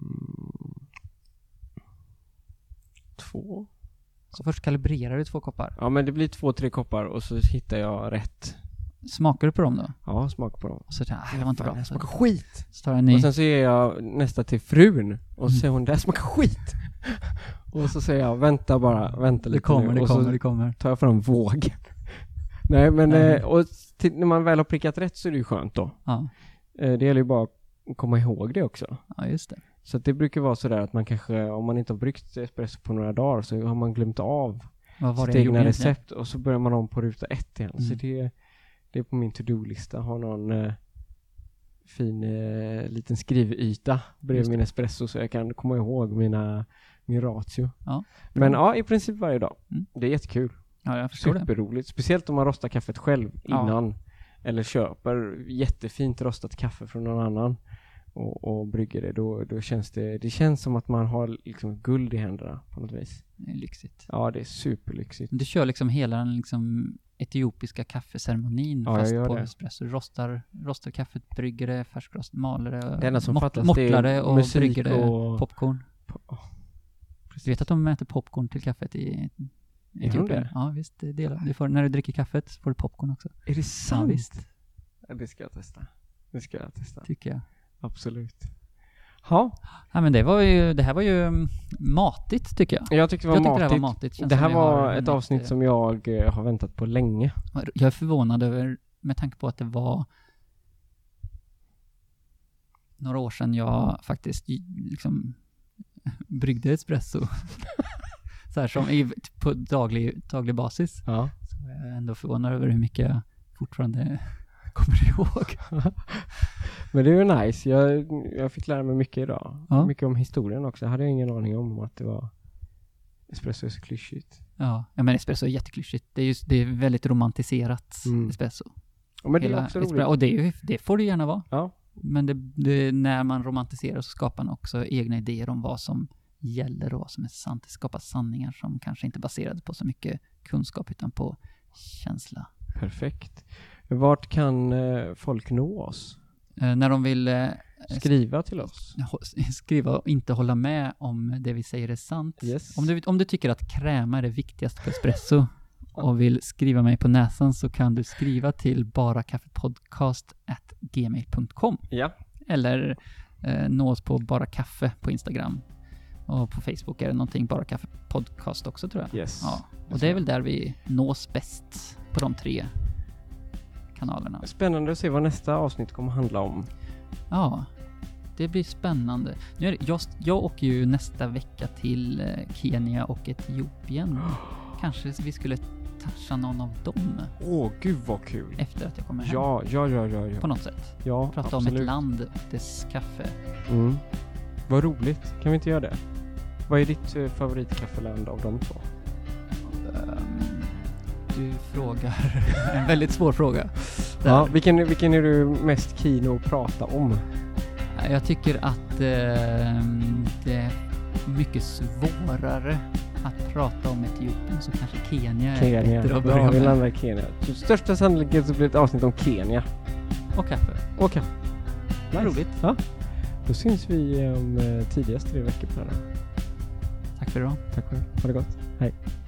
Två. Så först kalibrerar du två koppar? Ja, men det blir två, tre koppar och så hittar jag rätt. Smakar du på dem då? Ja, smakar på dem. Och så tänker jag, det var inte bra. Det smakar skit. Så tar jag en ny. Och sen så ger jag nästa till frun. Och så säger hon, det smakar skit. Och så säger jag, vänta bara, vänta lite det kommer, nu. Det och kommer, så det kommer. tar jag fram vågen. Nej, men Mm. eh, och till, när man väl har prickat rätt så är det ju skönt då. Ja. Eh, det gäller ju bara att komma ihåg det också. Ja, just det. Så att det brukar vara sådär att man kanske, om man inte har bryggt espresso på några dagar så har man glömt av Vad var sitt det egna gjorde recept egentligen? och så börjar man om på ruta ett igen. Mm. Så det, det är på min to-do-lista. Har någon eh, fin eh, liten skrivyta bredvid min espresso så jag kan komma ihåg mina, min ratio. Ja. Men ja, i princip varje dag. Mm. Det är jättekul. Ja, jag förstår det. Superroligt. Speciellt om man rostar kaffet själv Ja. innan. Eller köper jättefint rostat kaffe från någon annan. Och, och brygger det. Då, då känns det, det känns som att man har liksom guld i händerna på något vis. Det är lyxigt. Ja, det är superlyxigt. Du kör liksom hela den liksom etiopiska kaffeceremonin Ja, fast jag gör på det. espresso. Rostar, rostar kaffet, brygger det, färskrost, maler det, Det enda som mott- fattas mortlar det är det och musik brygger det, och- popcorn. Oh, Du vet att de äter popcorn till kaffet i Gör de Etiopien? det? Ja, visst. Det delar. Du får, när du dricker kaffet så får du popcorn också. är det Ja, sant? visst. Ja, det ska jag testa. Det ska jag testa. Tycker jag. Absolut. Ja, Ja, men det var ju, det här var ju mm, matigt tycker jag. jag tyckte det var Jag tyckte det här matigt. var matigt. Känns Det här som vi har var ett hunnit, avsnitt eh, som jag eh, har väntat på länge. Jag är förvånad över, med tanke på att det var några år sedan jag faktiskt liksom bryggde espresso. Så här som i, på daglig, daglig basis. Ja. Så jag är ändå förvånad över hur mycket jag fortfarande kommer ihåg. Men det är ju nice. Jag, jag fick lära mig mycket idag. Ja. Mycket om historien också. Jag hade ingen aning om att det var espresso är så klyschigt. Ja, ja men espresso är jätteklyschigt. Det är just det är väldigt romantiserat Mm. espresso. Ja, men det är Hela också espre- roligt. Och det, är ju, det får det gärna vara. Ja. Men det, det, när man romantiserar så skapar man också egna idéer om vad som gäller och vad som är sant. Det skapar sanningar som kanske inte är baserade på så mycket kunskap utan på känsla. Perfekt. Vart kan eh, folk nå oss? Eh, när de vill eh, Skriva till oss. skriva och inte hålla med om det vi säger är sant. Yes. Om du, om du tycker att kräma är det viktigaste på espresso och vill skriva mig på näsan så kan du skriva till barakaffepodcast at gmail punkt com Ja. eller eh, nå oss på Bara Kaffe på Instagram. Och på Facebook är det någonting Bara Kaffe Podcast också, tror jag. Yes. Ja. Och det är väl där vi nås bäst på de tre kanalerna. Spännande att se vad nästa avsnitt kommer handla om. Ja, det blir spännande. Nu är det, jag, jag åker ju nästa vecka till eh, Kenya och Etiopien. Kanske vi skulle toucha någon av dem. Åh, gud vad kul. Efter att jag kommer hem. Ja, ja, ja, ja, ja. På något sätt. Ja, Prata absolut. om ett land och dess kaffe. Mm. Vad roligt. Kan vi inte göra det? Vad är ditt uh, favoritkaffeland av de två? Um, du frågar en väldigt svår fråga. Ja, vilken, vilken är du mest keen att prata om? Jag tycker att eh, det är mycket svårare att prata om Etiopien, så kanske Kenya är Kenya. bättre att börja Ja, vi med. landar i Kenya. Så största sannolikhet så blir det ett avsnitt om Kenya. Och kaffe. Och kaffe. Nice. Roligt. Ja. Då syns vi om eh, tidigast tre veckor på det här. Tack för idag. Tack själv. Ha det gott. Hej.